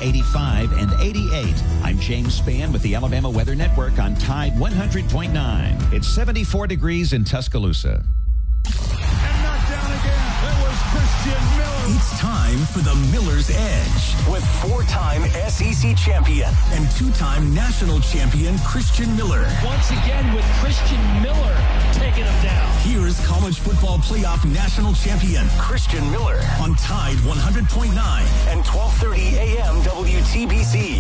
85, and 88. I'm James Spann with the Alabama Weather Network on Tide 100.9. It's 74 degrees in Tuscaloosa. And knocked down again. That was Christian Miller. It's time for the Miller's Edge with four-time SEC champion and two-time national champion Christian Miller. Once again with Christian Miller taking him down. Here's college football playoff national champion Christian Miller on Tide 100.9 and 12:30 a.m. WTBC.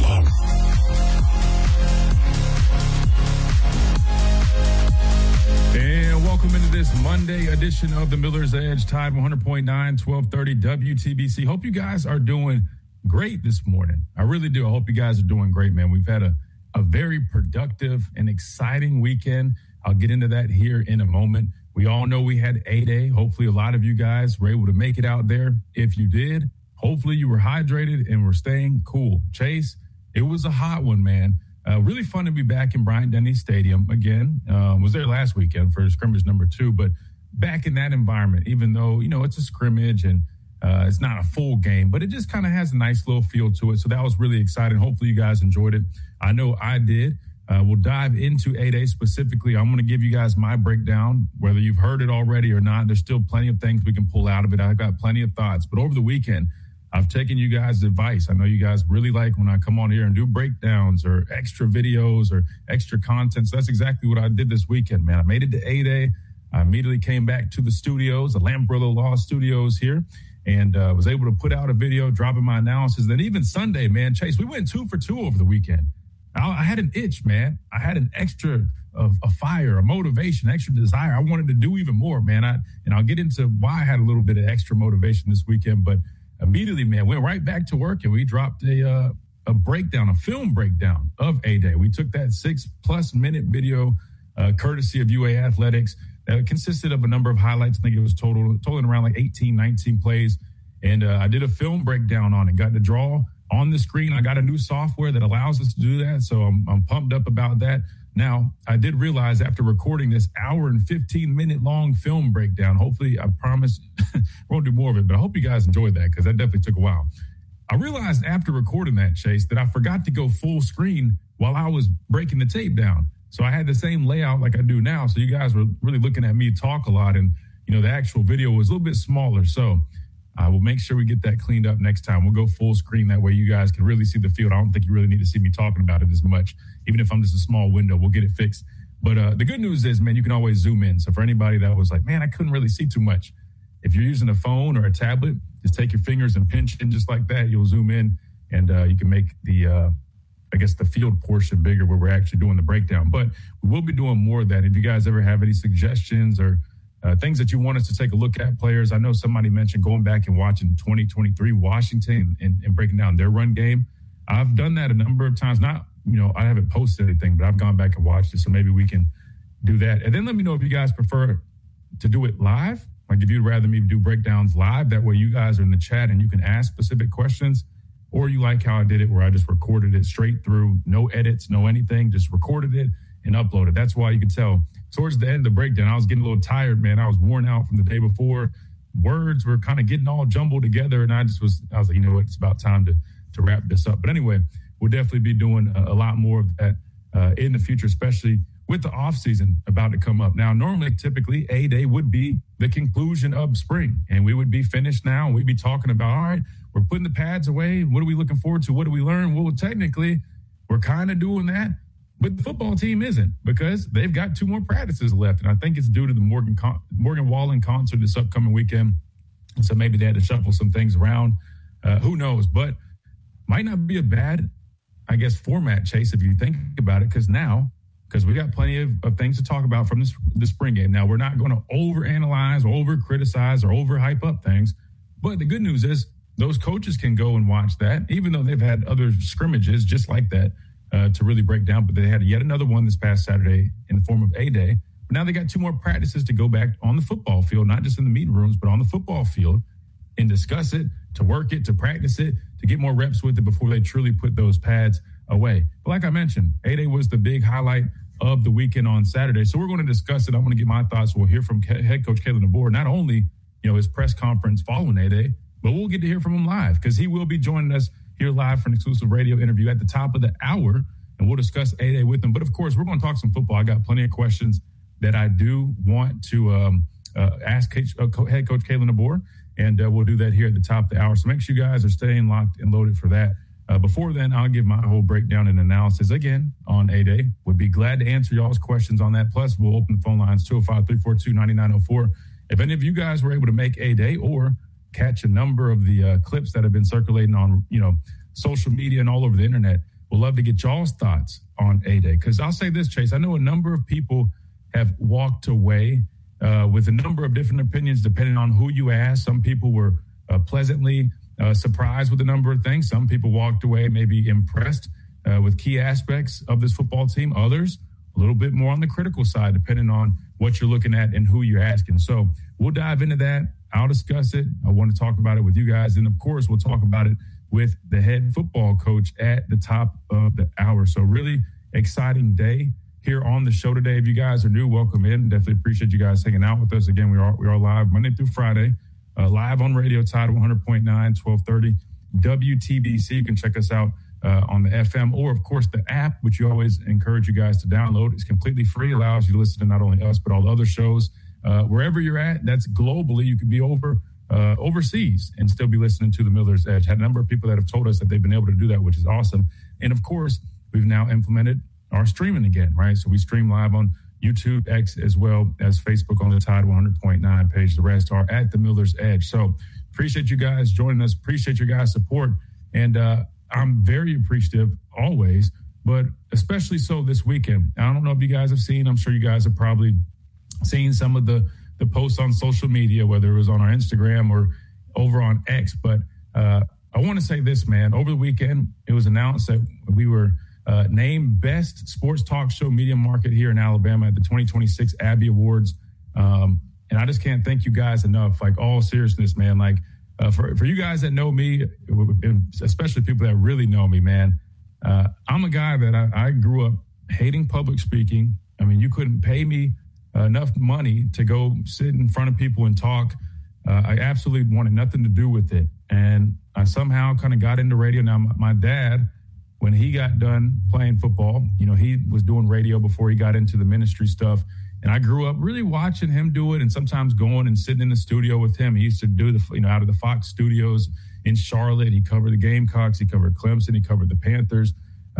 And welcome into this Monday edition of the Miller's Edge, Tide 100.9, 1230 WTBC. Hope you guys are doing great this morning. I really do. I hope you guys are doing great, man. We've had a very productive and exciting weekend. I'll get into that here in a moment. We all know we had A-Day. Hopefully a lot of you guys were able to make it out there. If you did, hopefully you were hydrated and were staying cool. Chase, it was a hot one, man. Really fun to be back in Bryant-Denny Stadium again. Was there last weekend for scrimmage number 2, but back in that environment, even though, you know, it's a scrimmage and it's not a full game, but it just kind of has a nice little feel to it. So that was really exciting. Hopefully you guys enjoyed it. I know I did. We'll dive into A-Day specifically. I'm going to give you guys my breakdown, whether you've heard it already or not. There's still plenty of things we can pull out of it. I've got plenty of thoughts. But over the weekend, I've taken you guys' advice. I know you guys really like when I come on here and do breakdowns or extra videos or extra content. So that's exactly what I did this weekend, man. I made it to A-Day. I immediately came back to the studios, the Lambrilla Law Studios here, and was able to put out a video, dropping my analysis. Then even Sunday, man, Chase, we went 2 for 2 over the weekend. I had an itch, man. I had an extra a fire, a motivation, extra desire. I wanted to do even more, man. And I'll get into why I had a little bit of extra motivation this weekend, but immediately, man, went right back to work and we dropped a breakdown, a film breakdown of A-Day. We took that 6+ minute video, courtesy of UA Athletics, that consisted of a number of highlights. I think it was totaling around like 18, 19 plays. And I did a film breakdown on it, got to draw on the screen. I got a new software that allows us to do that. So I'm pumped up about that. Now, I did realize after recording this hour and 15-minute long film breakdown, hopefully, I promise we won't do more of it, but I hope you guys enjoyed that because that definitely took a while. I realized after recording that, Chase, that I forgot to go full screen while I was breaking the tape down. So I had the same layout like I do now. So you guys were really looking at me talk a lot, and, you know, the actual video was a little bit smaller. So I will make sure we get that cleaned up next time. We'll go full screen. That way you guys can really see the field. I don't think you really need to see me talking about it as much. Even if I'm just a small window, we'll get it fixed. But the good news is, man, you can always zoom in. So for anybody that was like, man, I couldn't really see too much. If you're using a phone or a tablet, just take your fingers and pinch in just like that. You'll zoom in and you can make the field portion bigger where we're actually doing the breakdown. But we will be doing more of that. If you guys ever have any suggestions or things that you want us to take a look at, players. I know somebody mentioned going back and watching 2023 Washington and breaking down their run game. I've done that a number of times. Not, you know, I haven't posted anything, but I've gone back and watched it. So maybe we can do that. And then let me know if you guys prefer to do it live. Like if you'd rather me do breakdowns live, that way you guys are in the chat and you can ask specific questions. Or you like how I did it where I just recorded it straight through, no edits, no anything, just recorded it and uploaded. That's why you could tell towards the end of the breakdown, I was getting a little tired, man. I was worn out from the day before. Words were kind of getting all jumbled together. And I was like, you know what, it's about time to wrap this up. But anyway, we'll definitely be doing a lot more of that in the future, especially with the off season about to come up. Now, normally, typically, A-Day would be the conclusion of spring. And we would be finished now. And we'd be talking about, all right, we're putting the pads away. What are we looking forward to? What do we learn? Well, technically, we're kind of doing that. But the football team isn't, because they've got 2 more practices left. And I think it's due to the Morgan Wallen concert this upcoming weekend. And so maybe they had to shuffle some things around. Who knows? But might not be a bad, I guess, format, Chase, if you think about it, because we got plenty of things to talk about from the spring game. Now, we're not going to overanalyze or over-criticize or over-hype up things. But the good news is those coaches can go and watch that, even though they've had other scrimmages just like that. To really break down, but they had yet another one this past Saturday in the form of A-Day. But now they got 2 more practices to go back on the football field, not just in the meeting rooms, but on the football field and discuss it, to work it, to practice it, to get more reps with it before they truly put those pads away. But like I mentioned, A-Day was the big highlight of the weekend on Saturday. So we're going to discuss it. I'm going to get my thoughts. We'll hear from head coach Kalen DeBoer, not only, you know, his press conference following A-Day, but we'll get to hear from him live because he will be joining us here live for an exclusive radio interview at the top of the hour, and we'll discuss A-Day with them. But, of course, we're going to talk some football. I got plenty of questions that I do want to ask head coach Kalen DeBoer, and we'll do that here at the top of the hour. So make sure you guys are staying locked and loaded for that. Before then, I'll give my whole breakdown and analysis again on A-Day. Would be glad to answer y'all's questions on that. Plus, we'll open the phone lines 205-342-9904. If any of you guys were able to make A-Day or catch a number of the clips that have been circulating on, social media and all over the internet, we'll love to get y'all's thoughts on A-Day. Because I'll say this, Chase, I know a number of people have walked away with a number of different opinions depending on who you ask. Some people were pleasantly surprised with a number of things. Some people walked away maybe impressed with key aspects of this football team. Others, a little bit more on the critical side, depending on what you're looking at and who you're asking. So we'll dive into that. I'll discuss it. I want to talk about it with you guys. And, of course, we'll talk about it with the head football coach at the top of the hour. So really exciting day here on the show today. If you guys are new, welcome in. Definitely appreciate you guys hanging out with us. Again, we are live Monday through Friday. Live on radio, Tide 100.9, 1230 WTBC. You can check us out on the FM or, of course, the app, which you always encourage you guys to download. It's completely free, allows you to listen to not only us, but all the other shows. Wherever you're at, that's globally. You could be overseas and still be listening to the Miller's Edge. Had a number of people that have told us that they've been able to do that, which is awesome. And, of course, we've now implemented our streaming again, right? So we stream live on YouTube, X, as well as Facebook on the Tide 100.9 page. The rest are at the Miller's Edge. So appreciate you guys joining us. Appreciate your guys' support. And I'm very appreciative always, but especially so this weekend. I don't know if you guys have seen, I'm sure you guys have probably seen some of the posts on social media, whether it was on our Instagram or over on X. But I want to say this, man. Over the weekend, it was announced that we were named Best Sports Talk Show Media Market here in Alabama at the 2026 Abby Awards. And I just can't thank you guys enough. Like, all seriousness, man. Like, for you guys that know me, especially people that really know me, man, I'm a guy that I grew up hating public speaking. I mean, you couldn't pay me enough money to go sit in front of people and talk. I absolutely wanted nothing to do with it. And I somehow kind of got into radio. Now, my dad, when he got done playing football, he was doing radio before he got into the ministry stuff. And I grew up really watching him do it and sometimes going and sitting in the studio with him. He used to do out of the Fox studios in Charlotte. He covered the Gamecocks. He covered Clemson. He covered the Panthers.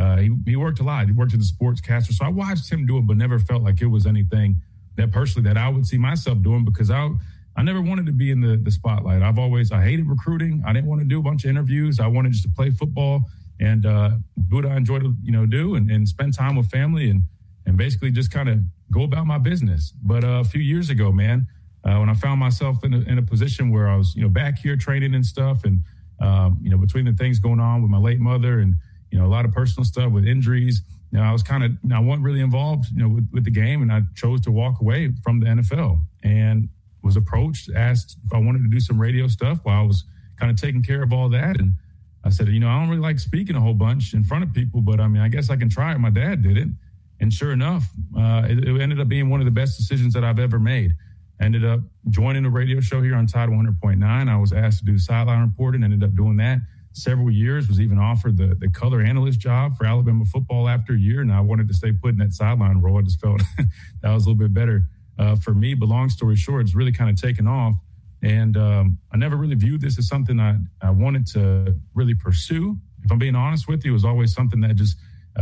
He worked a lot. He worked as a sportscaster. So I watched him do it, but never felt like it was anything that personally that I would see myself doing, because I never wanted to be in the spotlight. I hated recruiting. I didn't want to do a bunch of interviews. I wanted just to play football and do what I enjoy to do and spend time with family and basically just kind of go about my business. But a few years ago, man, when I found myself in a position where I was back here training and stuff, and between the things going on with my late mother and a lot of personal stuff with injuries, I wasn't really involved with the game, and I chose to walk away from the NFL and was approached, asked if I wanted to do some radio stuff while I was kind of taking care of all that. And I said, I don't really like speaking a whole bunch in front of people, but I guess I can try it. My dad did it. And sure enough, it ended up being one of the best decisions that I've ever made. I ended up joining a radio show here on Tide 100.9. I was asked to do sideline reporting, ended up doing that several years, was even offered the color analyst job for Alabama football after a year. And I wanted to stay put in that sideline role. I just felt that was a little bit better for me. But long story short, it's really kind of taken off. And I never really viewed this as something I wanted to really pursue. If I'm being honest with you, it was always something that just,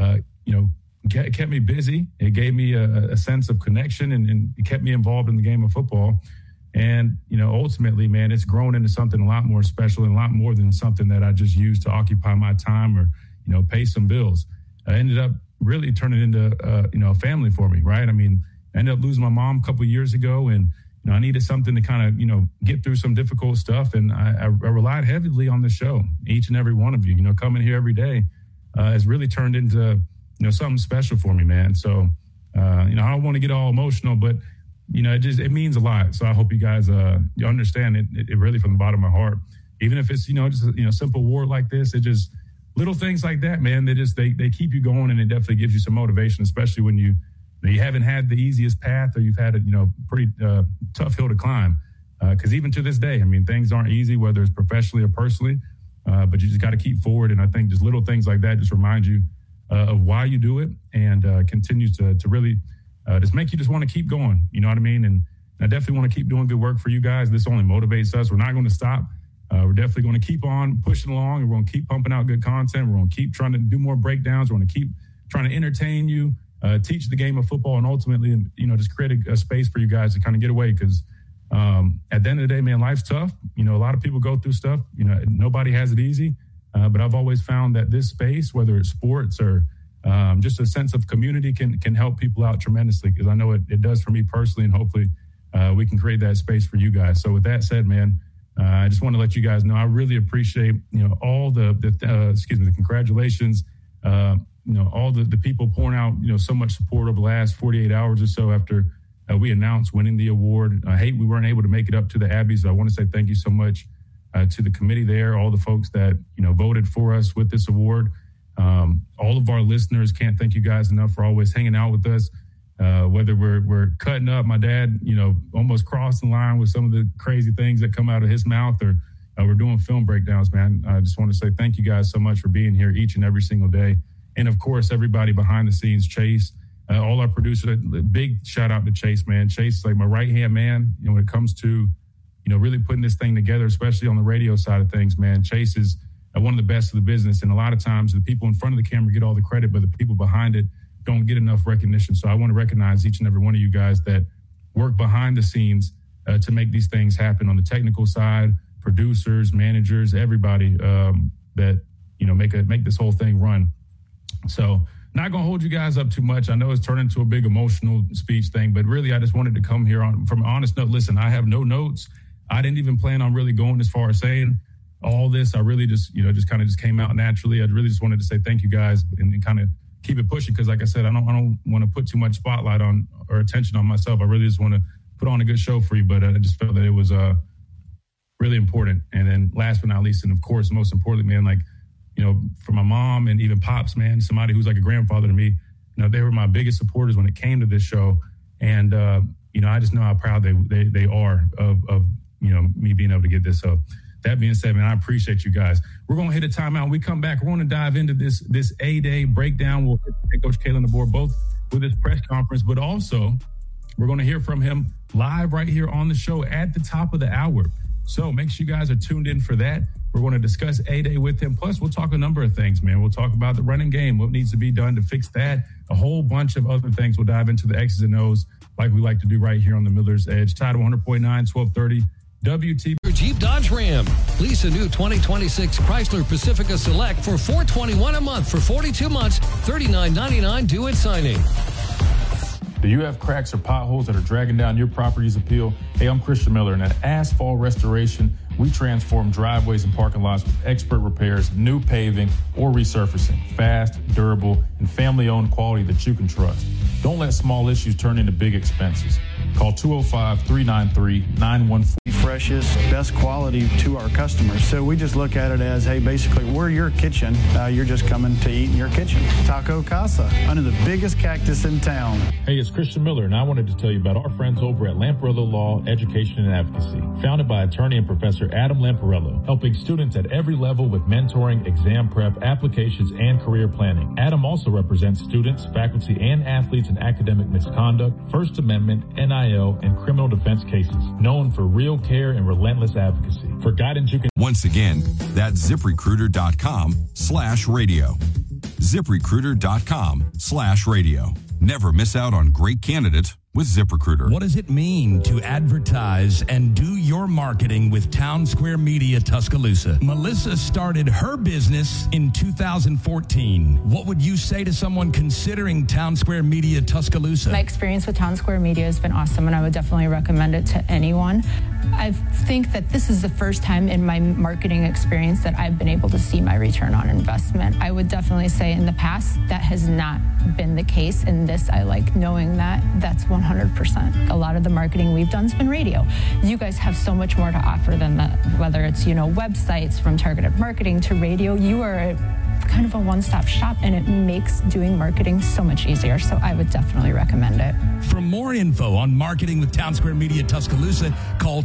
kept me busy. It gave me a sense of connection and it kept me involved in the game of football. And, ultimately, man, it's grown into something a lot more special and a lot more than something that I just used to occupy my time or, pay some bills. I ended up really turning into, a family for me, right? I ended up losing my mom a couple of years ago, and I needed something to kind of, get through some difficult stuff. And I relied heavily on the show. Each and every one of you, coming here every day has really turned into, something special for me, man. So, I don't want to get all emotional, but, it means a lot. So I hope you guys you understand it really from the bottom of my heart. Even if it's, just a simple award like this, it just little things like that, man. They keep you going, and it definitely gives you some motivation, especially when you haven't had the easiest path or you've had a, pretty tough hill to climb. Because even to this day, things aren't easy, whether it's professionally or personally. but you just got to keep forward. And I think just little things like that just remind you of why you do it, and continues to really just make you just want to keep going. You know what I mean? And I definitely want to keep doing good work for you guys. This only motivates us. We're not going to stop. We're definitely going to keep on pushing along, and we're going to keep pumping out good content. We're going to keep trying to do more breakdowns. We're going to keep trying to entertain you, teach the game of football, and ultimately, just create a space for you guys to kind of get away. Because at the end of the day, man, life's tough. A lot of people go through stuff. Nobody has it easy. But I've always found that this space, whether it's sports or just a sense of community, can help people out tremendously. Because I know it does for me personally, and hopefully we can create that space for you guys. So with that said, man, I just want to let you guys know I really appreciate all the congratulations. All the people pouring out so much support over the last 48 hours or so after we announced winning the award. I hate we weren't able to make it up to the Abbeys. I want to say thank you so much to the committee there, all the folks that voted for us with this award. All of our listeners, can't thank you guys enough for always hanging out with us. Whether we're cutting up, my dad, almost crossed the line with some of the crazy things that come out of his mouth, or we're doing film breakdowns, man. I just want to say thank you guys so much for being here each and every single day. And of course, everybody behind the scenes, Chase, all our producers, big shout out to Chase, man. Chase is like my right-hand man, when it comes to, really putting this thing together, especially on the radio side of things, man. Chase is one of the best of the business. And a lot of times the people in front of the camera get all the credit, but the people behind it don't get enough recognition. So I want to recognize each and every one of you guys that work behind the scenes to make these things happen on the technical side, producers, managers, everybody that, make this whole thing run. So not going to hold you guys up too much. I know it's turned into a big emotional speech thing, but really I just wanted to come here from an honest note. Listen, I have no notes. I didn't even plan on really going as far as saying all this. I really just came out naturally. I really just wanted to say thank you guys and kind of keep it pushing. Cause like I said, I don't want to put too much spotlight on or attention on myself. I really just want to put on a good show for you, but I just felt that it was really important. And then last but not least, and of course, most importantly, man, for my mom and even Pops, man, somebody who's like a grandfather to me, they were my biggest supporters when it came to this show. And, I just know how proud they are of me being able to get this. So that being said, man, I appreciate you guys. We're going to hit a timeout. When we come back, we're going to dive into this A-Day breakdown. We'll hit Coach Kalen aboard both with his press conference, but also we're going to hear from him live right here on the show at the top of the hour. So make sure you guys are tuned in for that. We're going to discuss A-Day with him. Plus, we'll talk a number of things, man. We'll talk about the running game, what needs to be done to fix that, a whole bunch of other things. We'll dive into the X's and O's like we like to do right here on the Miller's Edge. Tide 100.9, 1230, WTB. Jeep Dodge Ram. Lease a new 2026 Chrysler Pacifica Select for $421 a month for 42 months, $39.99 due at signing. Do you have cracks or potholes that are dragging down your property's appeal? Hey, I'm Christian Miller, and at Asphalt Restoration, we transform driveways and parking lots with expert repairs, new paving, or resurfacing. Fast, durable, and family-owned quality that you can trust. Don't let small issues turn into big expenses. Call 205-393-9140. Freshest, best quality to our customers. So we just look at it as, hey, basically, we're your kitchen. You're just coming to eat in your kitchen. Taco Casa, under the biggest cactus in town. Hey, it's Christian Miller, and I wanted to tell you about our friends over at Lamparello Law, Education and Advocacy. Founded by attorney and Professor Adam Lamparello, helping students at every level with mentoring, exam prep, applications, and career planning. Adam also represents students, faculty, and athletes in academic misconduct, First Amendment, NIL, and criminal defense cases. Known for real care and relentless advocacy. For guidance, you can... Once again, that's ZipRecruiter.com/radio. ZipRecruiter.com/radio. Never miss out on great candidates with ZipRecruiter. What does it mean to advertise and do your marketing with Town Square Media Tuscaloosa? Melissa started her business in 2014. What would you say to someone considering Town Square Media Tuscaloosa? My experience with Town Square Media has been awesome, and I would definitely recommend it to anyone. I think that this is the first time in my marketing experience that I've been able to see my return on investment. I would definitely say in the past that has not been the case. In this, I like knowing that that's 100%. A lot of the marketing we've done has been radio. You guys have so much more to offer than that, whether it's, websites, from targeted marketing to radio. You are kind of a one-stop shop, and it makes doing marketing so much easier. So I would definitely recommend it. For more info on marketing with Town Square Media Tuscaloosa, call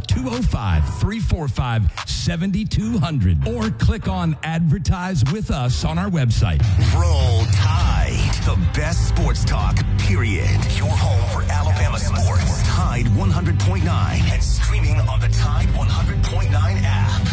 205-345-7200 or click on Advertise with Us on our website. Roll Tide, the best sports talk, period. Your home for Alabama sports. Tide 100.9 and streaming on the Tide 100.9 app.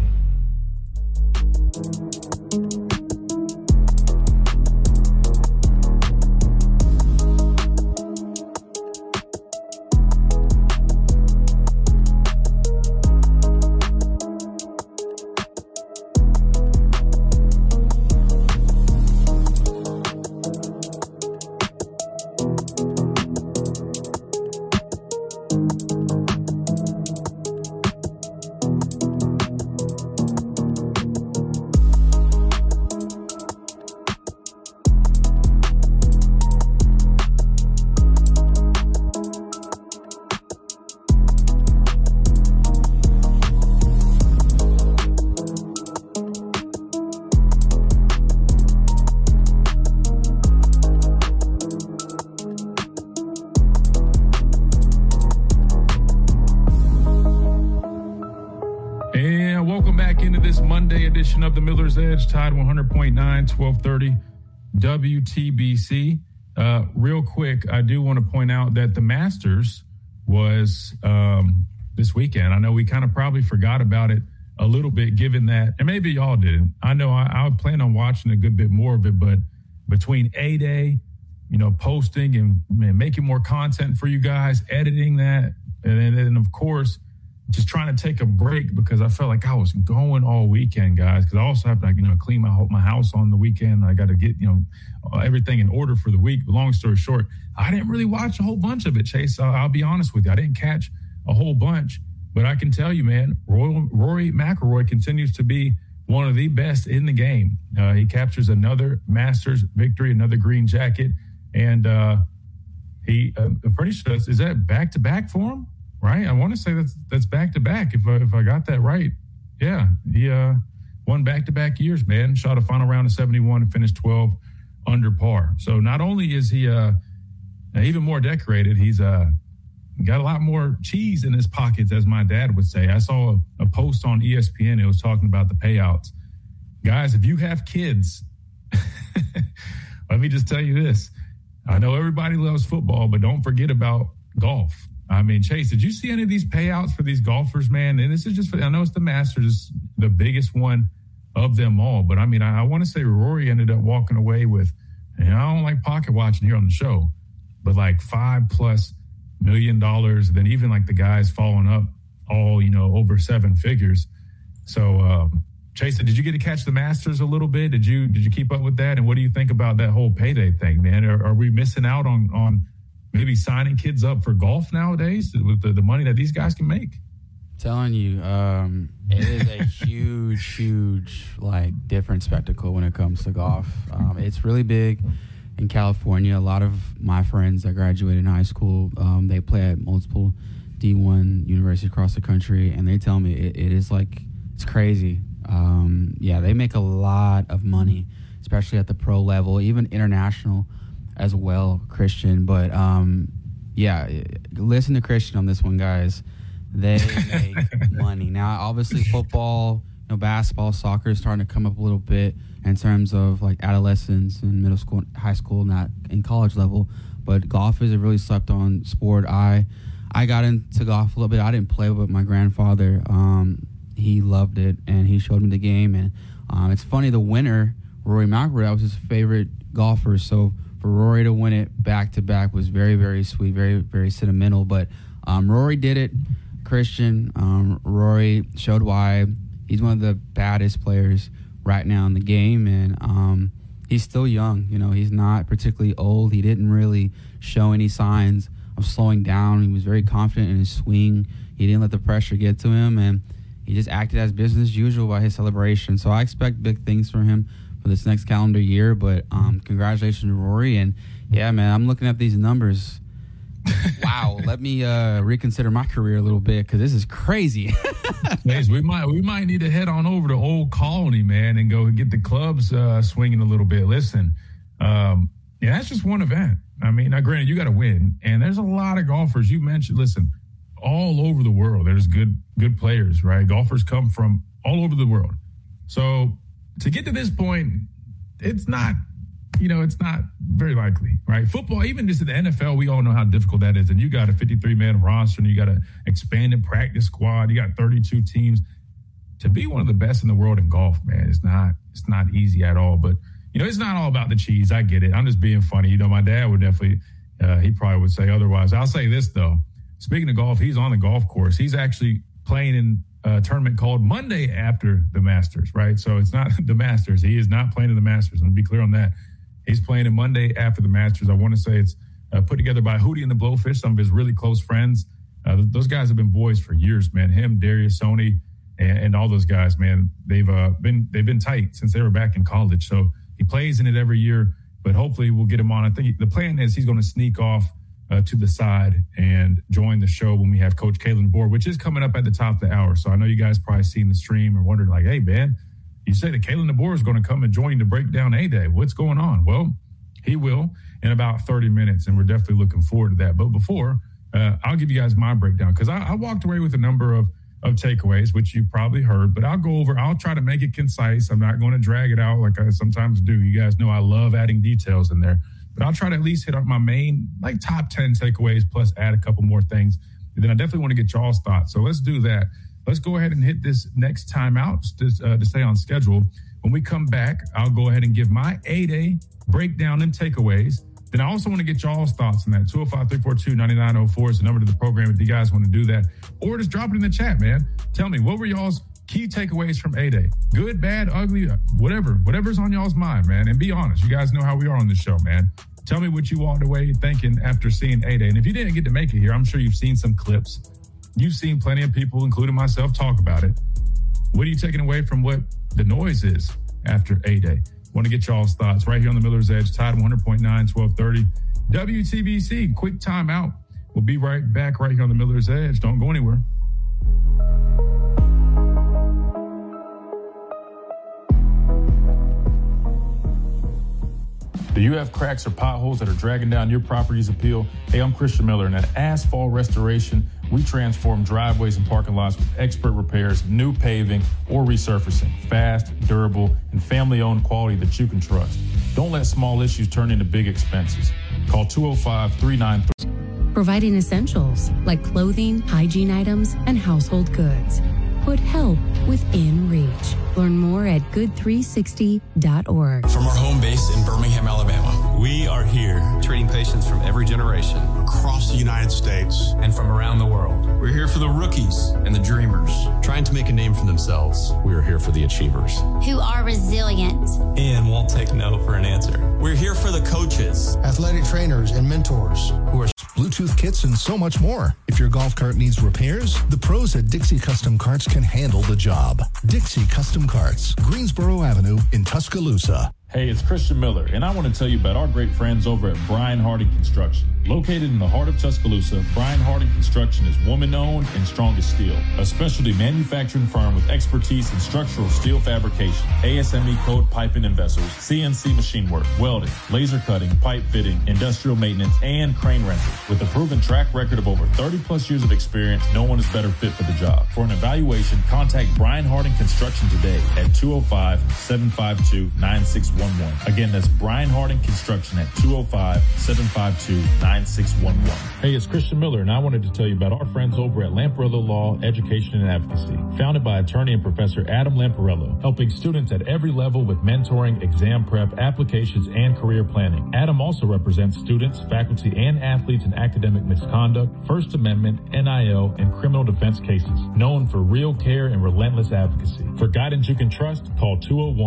Edition of the Miller's Edge, Tide 100.9, 1230 WTBC. Real quick, I do want to point out that the Masters was this weekend. I know we kind of probably forgot about it a little bit, given that, and maybe y'all didn't. I know I plan on watching a good bit more of it, but between A-Day, posting and making more content for you guys, editing that, and then of course, just trying to take a break because I felt like I was going all weekend, guys, because I also have to, clean my house on the weekend. I got to get, everything in order for the week. But long story short, I didn't really watch a whole bunch of it, Chase. I'll be honest with you. I didn't catch a whole bunch, but I can tell you, man, Rory McIlroy continues to be one of the best in the game. He captures another Masters victory, another green jacket, and I'm pretty sure, is that back-to-back for him? Right, I want to say that's back to back. If I got that right, yeah, he won back-to-back years. Man, shot a final round of 71 and finished 12 under par. So not only is he even more decorated, he's got a lot more cheese in his pockets, as my dad would say. I saw a post on ESPN. It was talking about the payouts. Guys, if you have kids, let me just tell you this: I know everybody loves football, but don't forget about golf. I mean, Chase, did you see any of these payouts for these golfers, man? And this is just, I know it's the Masters, the biggest one of them all. But, I mean, I want to say Rory ended up walking away with, and I don't like pocket watching here on the show, but like $5+ million. Then even like the guys following up all, over 7 figures. So, Chase, did you get to catch the Masters a little bit? Did you keep up with that? And what do you think about that whole payday thing, man? Are we missing out on maybe signing kids up for golf nowadays with the money that these guys can make? I'm telling you, it is a huge, different spectacle when it comes to golf. It's really big in California. A lot of my friends that graduated in high school, they play at multiple D1 universities across the country, and they tell me it is it's crazy. They make a lot of money, especially at the pro level, even international as well, Christian. But listen to Christian on this one, guys. They make money. Now, obviously, football, basketball, soccer is starting to come up a little bit in terms of adolescents and middle school, high school, not in college level. But golf is a really slept on sport. I got into golf a little bit. I didn't play, but my grandfather, he loved it, and he showed me the game. And it's funny, the winner, Rory McIlroy, that was his favorite golfer. So for Rory to win it back-to-back was very, very sweet, very, very sentimental. But Rory did it, Christian. Rory showed why he's one of the baddest players right now in the game. And he's still young. He's not particularly old. He didn't really show any signs of slowing down. He was very confident in his swing. He didn't let the pressure get to him. And he just acted as business as usual by his celebration. So I expect big things from him for this next calendar year. But congratulations to Rory. And, yeah, man, I'm looking at these numbers. Wow, let me reconsider my career a little bit because this is crazy. Yes, we might need to head on over to Old Colony, man, and go get the clubs swinging a little bit. Listen, that's just one event. I mean, now granted, you got to win, and there's a lot of golfers. You mentioned, listen, all over the world, there's good players, right? Golfers come from all over the world. So to get to this point, it's not very likely, right? Football, even just in the NFL, we all know how difficult that is. And you got a 53-man roster, and you got an expanded practice squad. You got 32 teams. To be one of the best in the world in golf, man, it's not easy at all. But, it's not all about the cheese. I get it. I'm just being funny. My dad would definitely, he probably would say otherwise. I'll say this, though. Speaking of golf, he's on the golf course. He's actually playing in a tournament called Monday after the Masters, right? So it's not the Masters. He is not playing in the Masters. Let me be clear on that. He's playing in Monday after the Masters. I want to say it's put together by Hootie and the Blowfish, some of his really close friends. Those guys have been boys for years, man. Him, Darius, Sony, and all those guys, man. They've been tight since they were back in college. So he plays in it every year, but hopefully we'll get him on. I think the plan is he's going to sneak off to the side and join the show when we have Coach Kalen DeBoer, which is coming up at the top of the hour. So I know you guys probably seen the stream or wondering like, hey, man, you say that Kalen DeBoer is going to come and join you to break down A-Day. What's going on? Well, he will in about 30 minutes, and we're definitely looking forward to that. But before, I'll give you guys my breakdown because I walked away with a number of takeaways, which you probably heard, but I'll try to make it concise. I'm not going to drag it out like I sometimes do. You guys know I love adding details in there, but I'll try to at least hit up my main top 10 takeaways plus add a couple more things. And then I definitely want to get y'all's thoughts. So let's do that. Let's go ahead and hit this next time out to stay on schedule. When we come back, I'll go ahead and give my A-Day breakdown and takeaways. Then I also want to get y'all's thoughts on that. 205-342-9904 is the number to the program if you guys want to do that. Or just drop it in the chat, man. Tell me, what were y'all's key takeaways from A-Day? Good, bad, ugly, whatever's on y'all's mind, man. And be honest. You guys know how we are on this show, man. Tell me what you walked away thinking after seeing A-Day. And if you didn't get to make it here, I'm sure you've seen some clips. You've seen plenty of people, including myself, talk about it. What are you taking away from what the noise is after A-Day? Want to get y'all's thoughts right here on the Miller's Edge, Tide 100.9, 1230. WTBC, quick time out. We'll be right back right here on the Miller's Edge. Don't go anywhere. Do you have cracks or potholes that are dragging down your property's appeal? Hey, I'm Christian Miller, and at Asphalt Restoration, we transform driveways and parking lots with expert repairs, new paving, or resurfacing. Fast, durable, and family-owned quality that you can trust. Don't let small issues turn into big expenses. Call 205-393. Providing essentials like clothing, hygiene items, and household goods. Put help within reach. Learn more at good360.org. From our home base in Birmingham, Alabama, we are here treating patients from every generation across the United States and from around the world. We're here for the rookies and the dreamers trying to make a name for themselves. We are here for the achievers who are resilient and won't take no for an answer. We're here for the coaches, athletic trainers, and mentors who are Bluetooth kits and so much more. If your golf cart needs repairs, the pros at Dixie Custom Carts can handle the job. Dixie Custom Carts, Greensboro Avenue in Tuscaloosa. Hey, it's Christian Miller, and I want to tell you about our great friends over at Brian Harding Construction. Located in the heart of Tuscaloosa, Brian Harding Construction is woman-owned and strong as steel. A specialty manufacturing firm with expertise in structural steel fabrication, ASME code piping and vessels, CNC machine work, welding, laser cutting, pipe fitting, industrial maintenance, and crane rentals. With a proven track record of over 30-plus years of experience, no one is better fit for the job. For an evaluation, contact Brian Harding Construction today at 205-752-9611. Again, that's Brian Harding Construction at 205-752-9611. Hey, it's Christian Miller, and I wanted to tell you about our friends over at Lamparello Law, Education and Advocacy. Founded by attorney and Professor Adam Lamparello, helping students at every level with mentoring, exam prep, applications, and career planning. Adam also represents students, faculty, and athletes in academic misconduct, First Amendment, NIL, and criminal defense cases. Known for real care and relentless advocacy. For guidance you can trust, call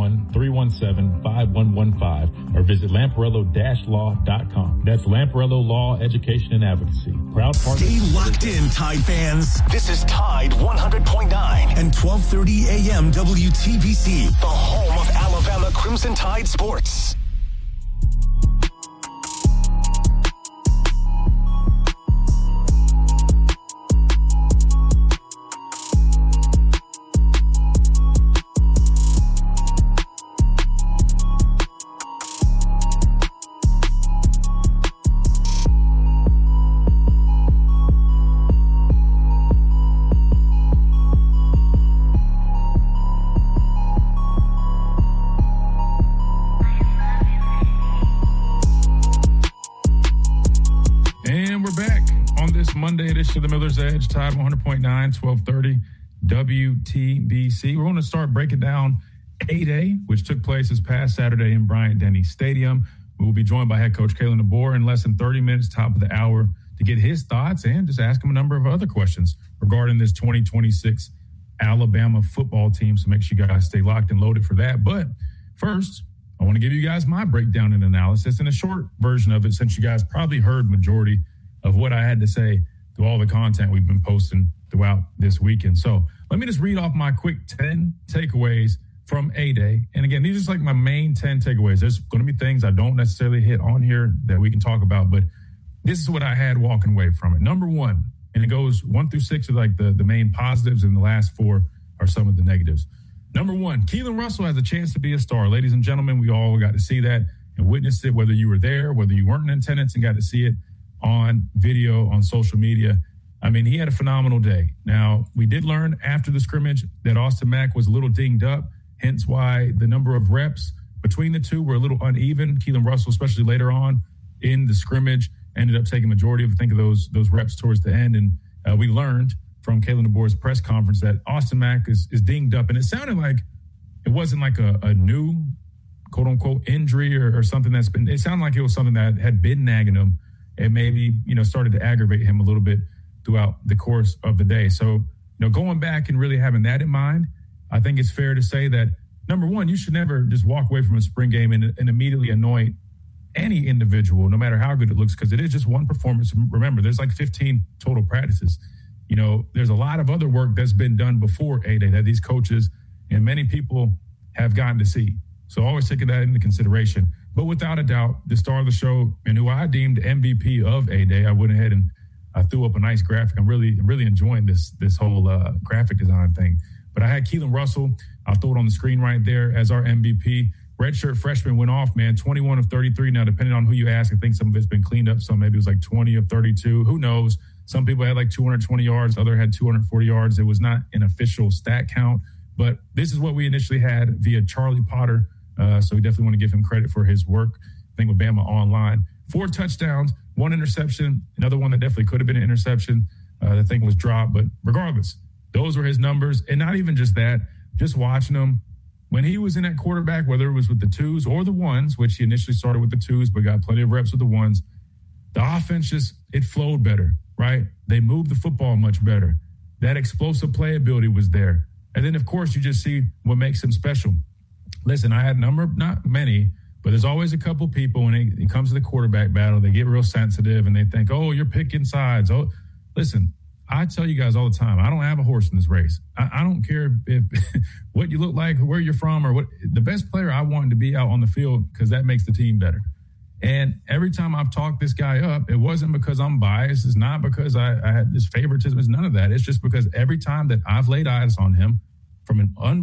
201-317-5115 or visit lamparello-law.com. That's Lamparello Law, Education and Advocacy. Proud partner. Stay locked in, Tide fans. This is Tide 100.9 and 1230 AM WTBC, the home of Alabama Crimson Tide sports. Monday edition of the Miller's Edge, Tide 100.9, 1230 WTBC. We're going to start breaking down A-Day, which took place this past Saturday in Bryant-Denny Stadium. We will be joined by head coach Kalen DeBoer in less than 30 minutes, top of the hour, to get his thoughts and just ask him a number of other questions regarding this 2026 Alabama football team. So make sure you guys stay locked and loaded for that. But first, I want to give you guys my breakdown and analysis and a short version of it, since you guys probably heard majority of what I had to say through all the content we've been posting throughout this weekend. So let me just read off my quick 10 takeaways from A-Day. And again, these are just like my main 10 takeaways. There's going to be things I don't necessarily hit on here that we can talk about, but this is what I had walking away from it. Number one, and it goes 1 through 6 are like the main positives, and the last 4 are some of the negatives. Number one, Keelan Russell has a chance to be a star. Ladies and gentlemen, we all got to see that and witnessed it, whether you were there, whether you weren't in attendance and got to see it on video, on social media. I mean, he had a phenomenal day. Now, we did learn after the scrimmage that Austin Mack was a little dinged up, hence why the number of reps between the two were a little uneven. Keelan Russell, especially later on in the scrimmage, ended up taking majority of, I think, of those reps towards the end. And we learned from Kalen DeBoer's press conference that Austin Mack is dinged up. And it sounded like it wasn't like a new, quote unquote, injury or something it sounded like it was something that had been nagging him and maybe, started to aggravate him a little bit throughout the course of the day. So, going back and really having that in mind, I think it's fair to say that, number one, you should never just walk away from a spring game and immediately anoint any individual, no matter how good it looks, because it is just one performance. Remember, there's like 15 total practices. There's a lot of other work that's been done before A-Day that these coaches and many people have gotten to see. So always taking that into consideration. But without a doubt, the star of the show and who I deemed MVP of A-Day, I went ahead and I threw up a nice graphic. I'm really enjoying this whole graphic design thing. But I had Keelan Russell. I'll throw it on the screen right there as our MVP. Redshirt freshman went off, man, 21 of 33. Now, depending on who you ask, I think some of it's been cleaned up. Some maybe it was like 20 of 32. Who knows? Some people had like 220 yards. Other had 240 yards. It was not an official stat count. But this is what we initially had via Charlie Potter. So we definitely want to give him credit for his work, I think, with Bama Online. 4 touchdowns, 1 interception, another one that definitely could have been an interception. The thing was dropped. But regardless, those were his numbers. And not even just that, just watching him. When he was in at quarterback, whether it was with the 2s or the 1s, which he initially started with the 2s but got plenty of reps with the 1s, the offense it flowed better, right? They moved the football much better. That explosive playability was there. And then, of course, you just see what makes him special. Listen, I had a number, not many, but there's always a couple people when it comes to the quarterback battle, they get real sensitive and they think, oh, you're picking sides. Oh, listen, I tell you guys all the time, I don't have a horse in this race. I don't care if what you look like, where you're from, or what. The best player I want to be out on the field because that makes the team better. And every time I've talked this guy up, it wasn't because I'm biased. It's not because I had this favoritism. It's none of that. It's just because every time that I've laid eyes on him from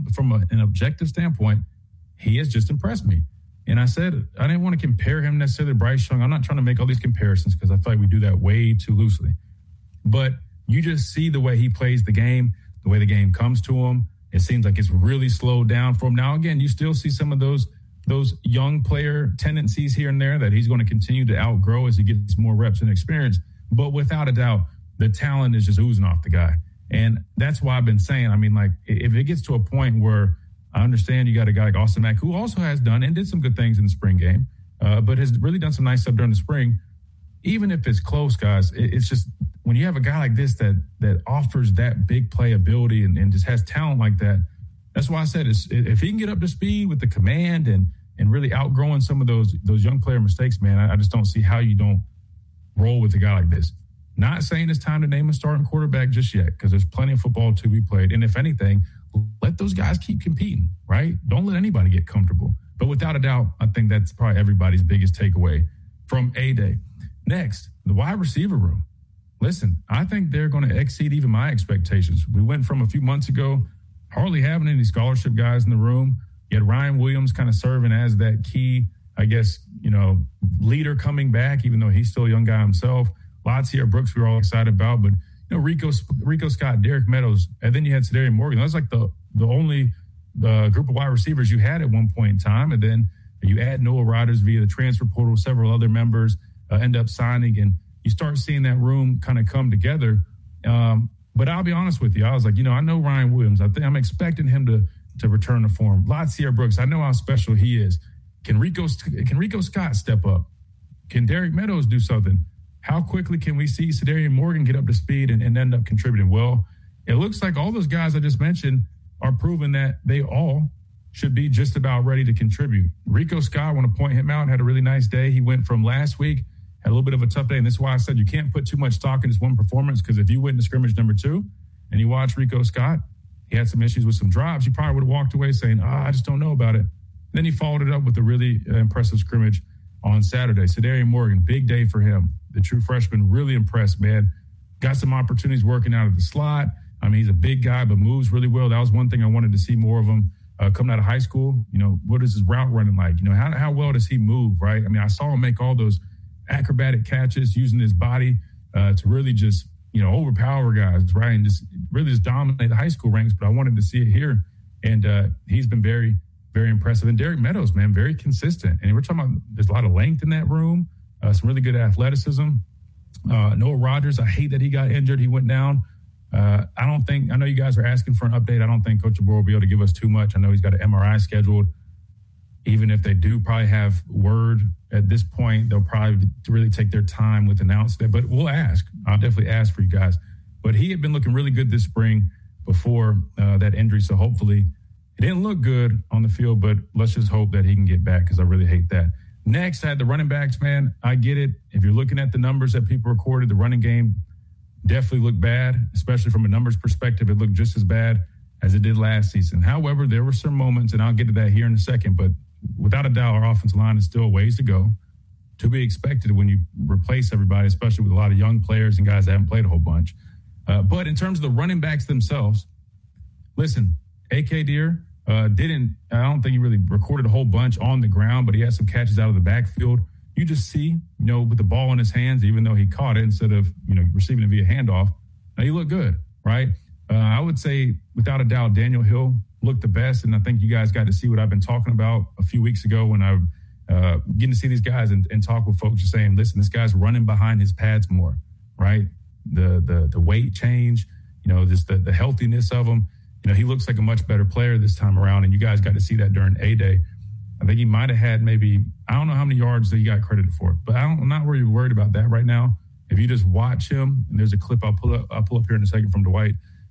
an objective standpoint, he has just impressed me. And I said I didn't want to compare him necessarily to Bryce Young. I'm not trying to make all these comparisons because I feel like we do that way too loosely. But you just see the way he plays the game, the way the game comes to him. It seems like it's really slowed down for him. Now, again, you still see some of those young player tendencies here and there that he's going to continue to outgrow as he gets more reps and experience. But without a doubt, the talent is just oozing off the guy. And that's why I've been saying, I mean, like, if it gets to a point where I understand you got a guy like Austin Mack, who also has done and did some good things in the spring game, but has really done some nice stuff during the spring. Even if it's close, guys, it's just when you have a guy like this that offers that big playability and just has talent like that, that's why I said if he can get up to speed with the command and really outgrowing some of those young player mistakes, man, I just don't see how you don't roll with a guy like this. Not saying it's time to name a starting quarterback just yet because there's plenty of football to be played. And if anything, let those guys keep competing, right? Don't let anybody get comfortable. But without a doubt, I think that's probably everybody's biggest takeaway from A-Day. Next, the wide receiver room. Listen, I think they're going to exceed even my expectations. We went from a few months ago hardly having any scholarship guys in the room. You had Ryan Williams kind of serving as that key, I guess, leader coming back, even though he's still a young guy himself. Latia Brooks, we were all excited about, but Rico Scott, Derek Meadows, and then you had Cedarian Morgan. That was like the only group of wide receivers you had at one point in time. And then you add Noah Rodgers via the transfer portal, several other members end up signing. And, you start seeing that room kind of come together. But I'll be honest with you. I was like, I know Ryan Williams. I'm expecting him to return to form. Latsier Brooks, I know how special he is. Can Rico Scott step up? Can Derek Meadows do something? How quickly can we see Sadarian Morgan get up to speed and end up contributing? Well, it looks like all those guys I just mentioned are proving that they all should be just about ready to contribute. Rico Scott, I want to point him out, had a really nice day. He went from last week, had a little bit of a tough day, and this is why I said you can't put too much stock in this one performance, because if you went to scrimmage number 2 and you watch Rico Scott, he had some issues with some drops. He probably would have walked away saying, I just don't know about it. Then he followed it up with a really impressive scrimmage on Saturday. Sadarian Morgan, big day for him. The true freshman, really impressed, man. Got some opportunities working out of the slot. I mean, he's a big guy, but moves really well. That was one thing I wanted to see more of him coming out of high school. What is his route running like? How well does he move, right? I mean, I saw him make all those acrobatic catches using his body to really just, overpower guys, right? And just really just dominate the high school ranks. But I wanted to see it here. And he's been very, very impressive. And Derek Meadows, man, very consistent. And we're talking about there's a lot of length in that room, some really good athleticism. Noah Rogers, I hate that he got injured. He went down. I know you guys are asking for an update. I don't think Coach DeBoer will be able to give us too much. I know he's got an MRI scheduled. Even if they do probably have word at this point, they'll probably really take their time with announcing it. But we'll ask. I'll definitely ask for you guys. But he had been looking really good this spring before that injury. So hopefully it didn't look good on the field, but let's just hope that he can get back, because I really hate that. Next, I had the running backs, man. I get it. If you're looking at the numbers that people recorded, the running game definitely looked bad, especially from a numbers perspective. It looked just as bad as it did last season. However, there were some moments, and I'll get to that here in a second, but without a doubt, our offensive line is still a ways to go. To be expected when you replace everybody, especially with a lot of young players and guys that haven't played a whole bunch. But in terms of the running backs themselves, listen, A.K. Deer I don't think he really recorded a whole bunch on the ground, but he had some catches out of the backfield. You just see, with the ball in his hands, even though he caught it instead of, receiving it via handoff, he looked good, right? I would say, without a doubt, Daniel Hill looked the best, and I think you guys got to see what I've been talking about a few weeks ago when I getting to see these guys and talk with folks just saying, listen, this guy's running behind his pads more, right? The weight change, just the healthiness of him. He looks like a much better player this time around, and you guys got to see that during A-Day. I think he might have had maybe, I don't know how many yards that he got credited for, but I'm not really worried about that right now. If you just watch him, and there's a clip I'll pull up here in a second from Dwight,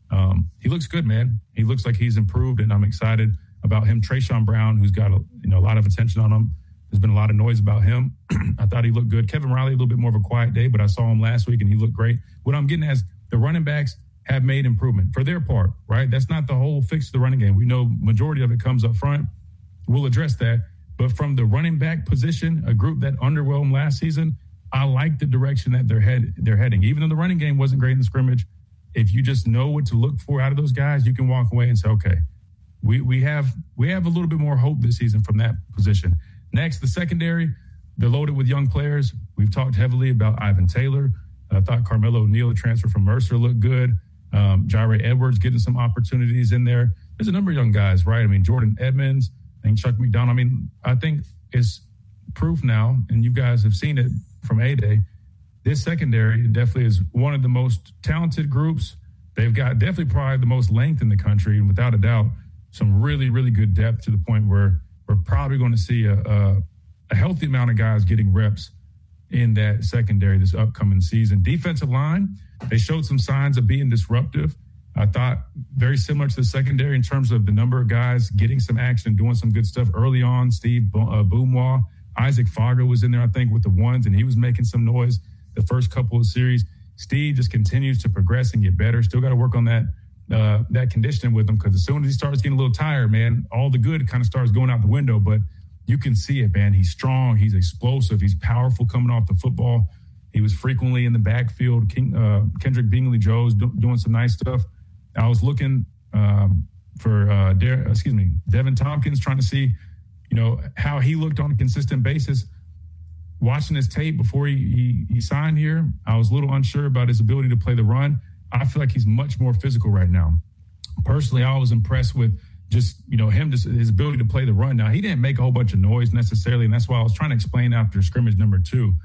he looks good, man. He looks like he's improved, and I'm excited about him. Trayshawn Brown, who's got a lot of attention on him. There's been a lot of noise about him. I thought he looked good. Kevin Riley, a little bit more of a quiet day, but I saw him last week, and he looked great. What I'm getting at is the running backs have made improvement for their part, right? That's not the whole fix to the running game. We know majority of it comes up front. We'll address that. But from the running back position, a group that underwhelmed last season, I like the direction that they're heading. Even though the running game wasn't great in the scrimmage, if you just know what to look for out of those guys, you can walk away and say, okay, we have a little bit more hope this season from that position. Next, the secondary, they're loaded with young players. We've talked heavily about Ivan Taylor. I thought Carmelo O'Neal, the transfer from Mercer, looked good. Jaire Edwards getting some opportunities in there. There's a number of young guys, right? I mean, Jordan Edmonds, I think Chuck McDonald. I mean, I think it's proof now, and you guys have seen it from A-Day. This secondary definitely is one of the most talented groups. They've got definitely probably the most length in the country, and without a doubt, some really, really good depth to the point where we're probably going to see a healthy amount of guys getting reps in that secondary this upcoming season. Defensive line, they showed some signs of being disruptive. I thought very similar to the secondary in terms of the number of guys getting some action and doing some good stuff early on. Steve Boomaw, Isaac Fogger was in there, I think, with the ones, and he was making some noise the first couple of series. Steve just continues to progress and get better. Still got to work on that conditioning with him, because as soon as he starts getting a little tired, man, all the good kind of starts going out the window. But you can see it, man. He's strong. He's explosive. He's powerful coming off the football. He was frequently in the backfield. Kendrick Bingley-Joe's doing some nice stuff. I was looking for Devin Tompkins, trying to see, how he looked on a consistent basis. Watching his tape before he signed here, I was a little unsure about his ability to play the run. I feel like he's much more physical right now. Personally, I was impressed with just his ability to play the run. Now, he didn't make a whole bunch of noise necessarily, and that's why I was trying to explain after scrimmage number 2.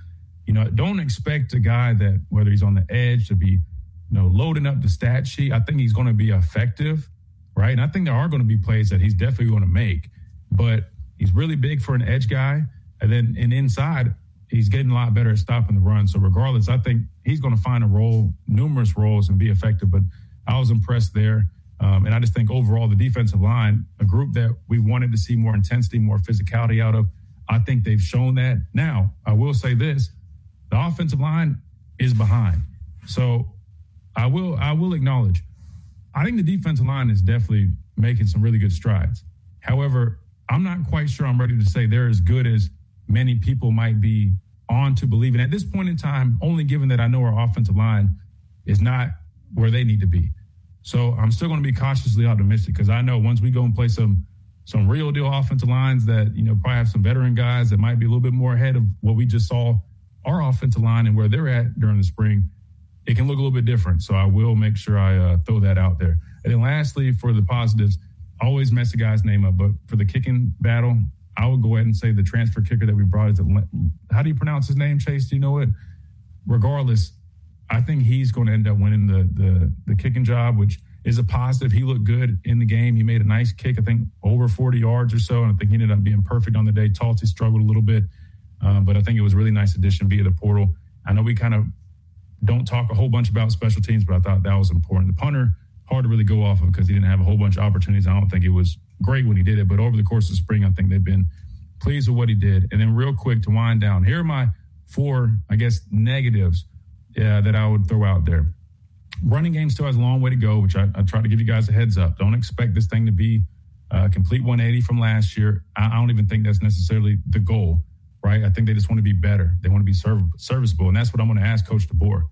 don't expect a guy that, whether he's on the edge, to be, loading up the stat sheet. I think he's going to be effective, right? And I think there are going to be plays that he's definitely going to make, but he's really big for an edge guy. And then inside, he's getting a lot better at stopping the run. So regardless, I think he's going to find numerous roles and be effective. But I was impressed there. And I just think overall the defensive line, a group that we wanted to see more intensity, more physicality out of, I think they've shown that. Now, I will say this, the offensive line is behind. So I will acknowledge, I think the defensive line is definitely making some really good strides. However, I'm not quite sure I'm ready to say they're as good as many people might be on to believing at this point in time, only given that I know our offensive line is not where they need to be. So I'm still going to be cautiously optimistic because I know once we go and play some real deal offensive lines that, probably have some veteran guys that might be a little bit more ahead of what we just saw our offensive line and where they're at during the spring, it can look a little bit different. So I will make sure I throw that out there. And then lastly, for the positives, I always mess the guy's name up, but for the kicking battle, I would go ahead and say the transfer kicker that we brought is, how do you pronounce his name, Chase? Do you know it? Regardless, I think he's going to end up winning the kicking job, which is a positive. He looked good in the game. He made a nice kick, I think over 40 yards or so, and I think he ended up being perfect on the day. Talty struggled a little bit, but I think it was a really nice addition via the portal. I know we kind of don't talk a whole bunch about special teams, but I thought that was important. The punter, hard to really go off of because he didn't have a whole bunch of opportunities. I don't think it was great when he did it, but over the course of the spring, I think they've been pleased with what he did. And then real quick to wind down, here are my 4, negatives that I would throw out there. Running game still has a long way to go, which I try to give you guys a heads up. Don't expect this thing to be a complete 180 from last year. I don't even think that's necessarily the goal, right? I think they just want to be better. They want to be serviceable, and that's what I'm going to ask Coach DeBoer.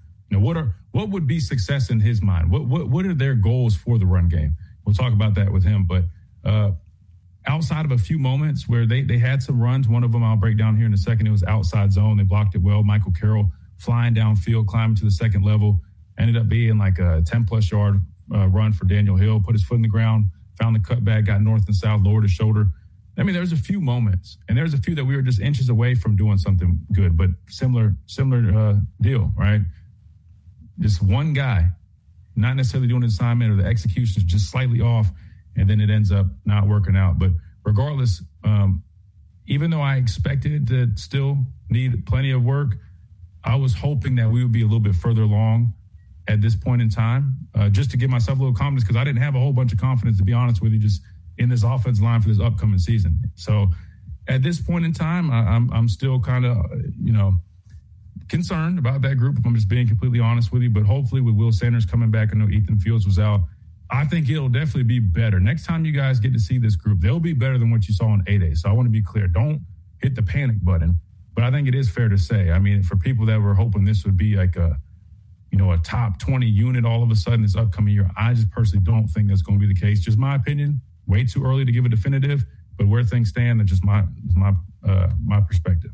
What would be success in his mind? What are their goals for the run game? We'll talk about that with him. But outside of a few moments where they had some runs, one of them I'll break down here in a second. It was outside zone. They blocked it well. Michael Carroll flying downfield, climbing to the second level, ended up being like a 10-plus yard run for Daniel Hill, put his foot in the ground, found the cutback, got north and south, lowered his shoulder. I mean, there's a few moments, and there's a few that we were just inches away from doing something good, but similar deal, right? Just one guy, not necessarily doing an assignment, or the execution is just slightly off, and then it ends up not working out. But regardless, even though I expected it to still need plenty of work, I was hoping that we would be a little bit further along at this point in time, just to give myself a little confidence, because I didn't have a whole bunch of confidence, to be honest with you, just in this offensive line for this upcoming season. So at this point in time, I'm still kind of, concerned about that group, if I'm just being completely honest with you. But hopefully with Will Sanders coming back, I know Ethan Fields was out, I think it'll definitely be better. Next time you guys get to see this group, they'll be better than what you saw on A-Day. So I want to be clear. Don't hit the panic button. But I think it is fair to say, I mean, for people that were hoping this would be like a top 20 unit all of a sudden this upcoming year, I just personally don't think that's going to be the case. Just my opinion. Way too early to give a definitive, but where things stand, that's just my perspective.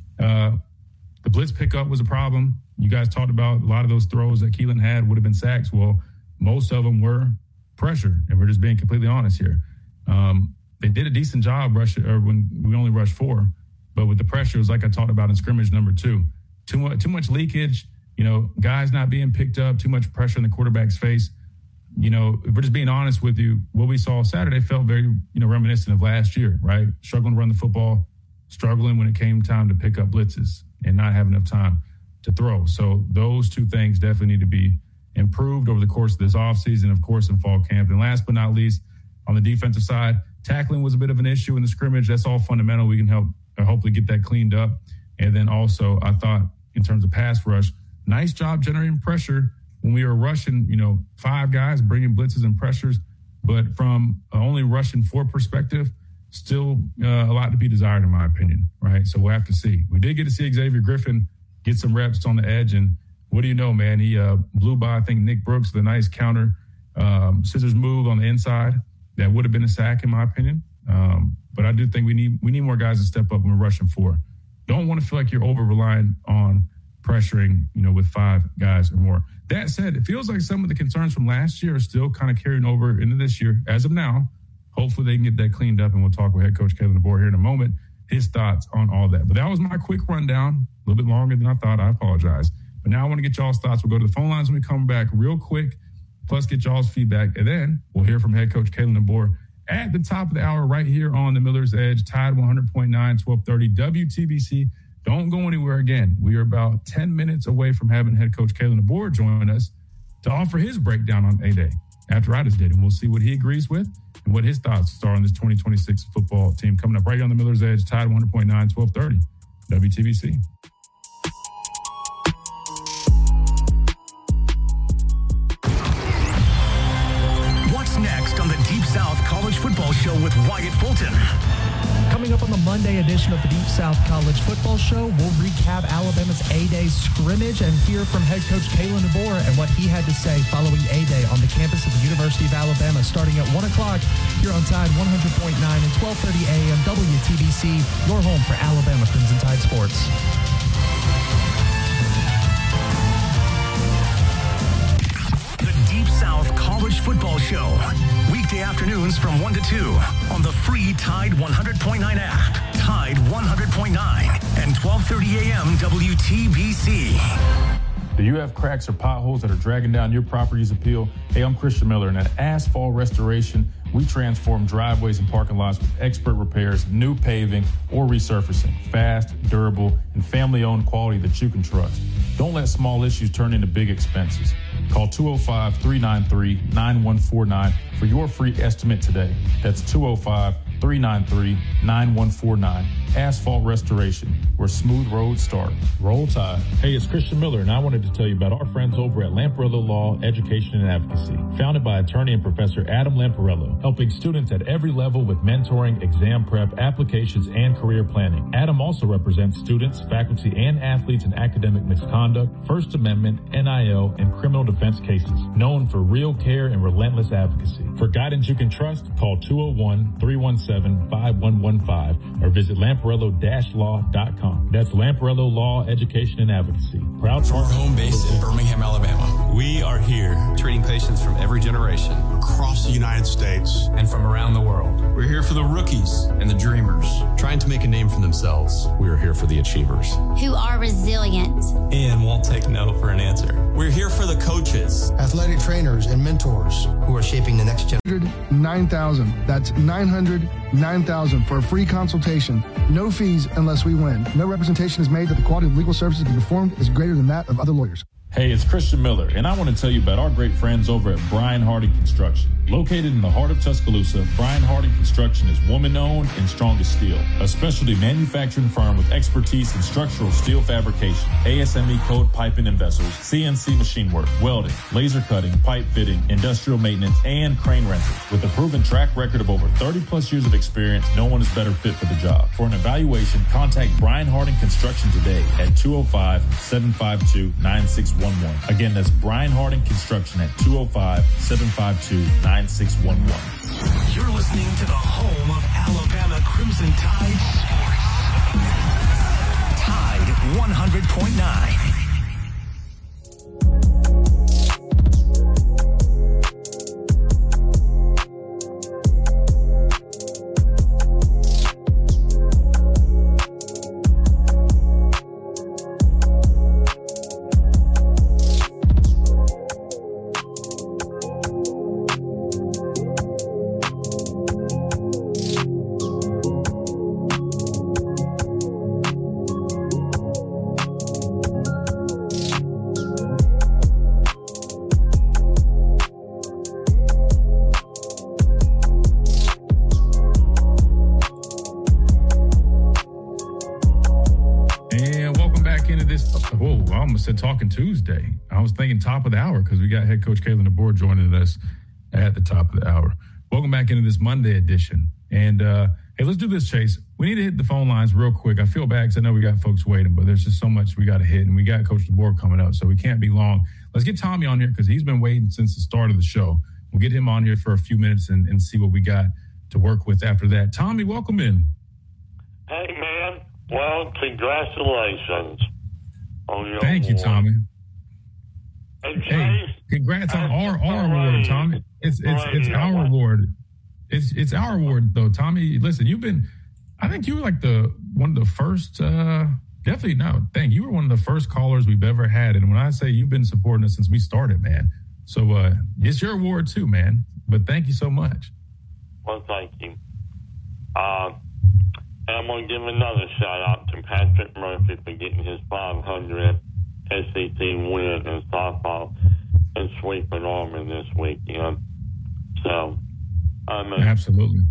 The blitz pickup was a problem. You guys talked about a lot of those throws that Keelan had would have been sacks. Well, most of them were pressure, and we're just being completely honest here. They did a decent job when we only rushed 4, but with the pressure, it was like I talked about in scrimmage number 2. Too much leakage, guys not being picked up, too much pressure in the quarterback's face. If we're just being honest with you, what we saw Saturday felt very, reminiscent of last year, right? Struggling to run the football, struggling when it came time to pick up blitzes and not have enough time to throw. So those two things definitely need to be improved over the course of this offseason, of course, in fall camp. And last but not least, on the defensive side, tackling was a bit of an issue in the scrimmage. That's all fundamental. We can help hopefully get that cleaned up. And then also, I thought in terms of pass rush, nice job generating pressure when we were rushing, 5 guys, bringing blitzes and pressures. But from only rushing 4 perspective, still a lot to be desired, in my opinion, right? So we'll have to see. We did get to see Xavier Griffin get some reps on the edge, and what do you know, man? He blew by, I think, Nick Brooks with a nice counter scissors move on the inside. That would have been a sack, in my opinion. But I do think we need more guys to step up when we're rushing 4. Don't want to feel like you're over-reliant on pressuring, with 5 guys or more. That said, it feels like some of the concerns from last year are still kind of carrying over into this year. As of now, hopefully they can get that cleaned up, and we'll talk with head coach Kevin DeBoer here in a moment, his thoughts on all that. But that was my quick rundown. A little bit longer than I thought. I apologize. But now I want to get y'all's thoughts. We'll go to the phone lines when we come back real quick, plus get y'all's feedback. And then we'll hear from head coach Kalen DeBoer at the top of the hour right here on the Miller's Edge, Tide 100.9, 1230 WTBC. Don't go anywhere again. We are about 10 minutes away from having head coach Kalen DeBoer join us to offer his breakdown on A-Day after I just did. And we'll see what he agrees with and what his thoughts are on this 2026 football team coming up right here on the Miller's Edge, Tide 100.9, 1230 WTBC. What's next on the Deep South College Football Show with Wyatt Fulton? Coming up on the Monday edition of the Deep South College Football Show, we'll recap Alabama's A-Day scrimmage and hear from head coach Kalen DeBoer and what he had to say following A-Day on the campus of the University of Alabama starting at 1 o'clock here on Tide 100.9 and 1230 AM WTBC, your home for Alabama Crimson Tide sports. The Deep South College Football Show. Weekday afternoons from 1 to 2 on the free Tide 100.9 app, Tide 100.9 and 1230 AM WTBC. Do you have cracks or potholes that are dragging down your property's appeal? Hey, I'm Christian Miller, and at Asphalt Restoration, we transform driveways and parking lots with expert repairs, new paving, or resurfacing. Fast, durable, and family-owned quality that you can trust. Don't let small issues turn into big expenses. Call 205-393-9149 for your free estimate today. That's 205-393-9149. Asphalt Restoration, where smooth roads start. Roll Tide. Hey, it's Christian Miller, and I wanted to tell you about our friends over at Lamparello Law, Education and Advocacy. Founded by attorney and professor Adam Lamparello, helping students at every level with mentoring, exam prep, applications, and career planning. Adam also represents students, faculty, and athletes in academic misconduct, First Amendment, NIL, and criminal defense cases. Known for real care and relentless advocacy. For guidance you can trust, call 201-317-5115 or visit Lamparello-law.com. That's Lamparello Law, Education and Advocacy. Proud from our home base in Birmingham, Alabama. We are here treating patients from every generation across the United States and from around the world. We're here for the rookies and the dreamers trying to make a name for themselves. We are here for the achievers who are resilient and won't take no for an answer. We're here for the coaches, athletic trainers, and mentors who are shaping the next generation. 9,000. That's 909,000 for a free consultation. No fees unless we win. No representation is made that the quality of legal services to be performed is greater than that of other lawyers. Hey, it's Christian Miller, and I want to tell you about our great friends over at Brian Harding Construction. Located in the heart of Tuscaloosa, Brian Harding Construction is woman-owned and strong as steel. A specialty manufacturing firm with expertise in structural steel fabrication, ASME code piping and vessels, CNC machine work, welding, laser cutting, pipe fitting, industrial maintenance, and crane rentals. With a proven track record of over 30-plus years of experience, no one is better fit for the job. For an evaluation, contact Brian Harding Construction today at 205-752-9611. Again, that's Brian Harding Construction at 205-752-9611. You're listening to the home of Alabama Crimson Tide Sports. Tide 100.9. Talking Tuesday. I was thinking top of the hour because we got head coach Kalen DeBoer joining us at the top of the hour. Welcome back into this Monday edition. And hey, let's do this, Chase. We need to hit the phone lines real quick. I feel bad because I know we got folks waiting, but there's just so much we got to hit, and we got Coach DeBoer coming up, so we can't be long. Let's get Tommy on here because he's been waiting since the start of the show. We'll get him on here for a few minutes and see what we got to work with after that. Tommy, welcome in. Hey, man. Well, congratulations. Thank you, Tommy. Hey, congrats on our award, Tommy. It's our award. It's our award, though, Tommy. Listen, I think you were like one of the first definitely no. Thank you. You were one of the first callers we've ever had. And when I say you've been supporting us since we started, man. So it's your award too, man. But thank you so much. Well, thank you. And I'm going to give another shout out to Patrick Murphy for getting his 500th SEC win in softball and sweeping Auburn this weekend. So, absolutely.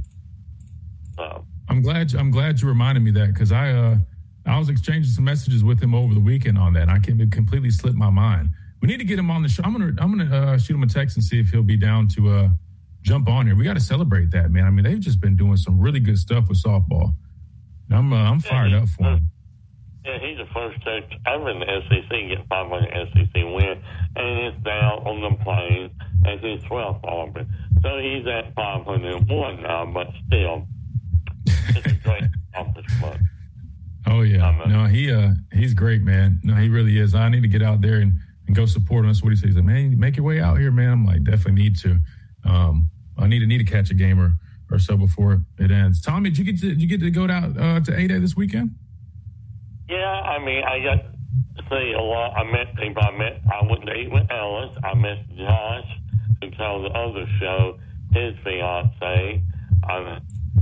So I'm glad you reminded me that, because I was exchanging some messages with him over the weekend on that. It completely slipped my mind. We need to get him on the show. I'm gonna shoot him a text and see if he'll be down to jump on here. We got to celebrate that, man. I mean, they've just been doing some really good stuff with softball. I'm fired up for him. Yeah, he's the first coach ever in the SEC to get 500 SEC win, and it's down on the Plains as his 12th Auburn. So he's at 501 now, but still, it's a great accomplishment. Oh yeah, no, he's great, man. No, he really is. I need to get out there and go support him. That's what he says. Man, make your way out here, man. I'm like, definitely need to. I need to catch a game or so before it ends. Tommy, did you get to go out to A-Day this weekend? Yeah, I mean, I got to see a lot. I met people. I went to eat with Ellis. I met Josh, who tells the other show, his fiance. I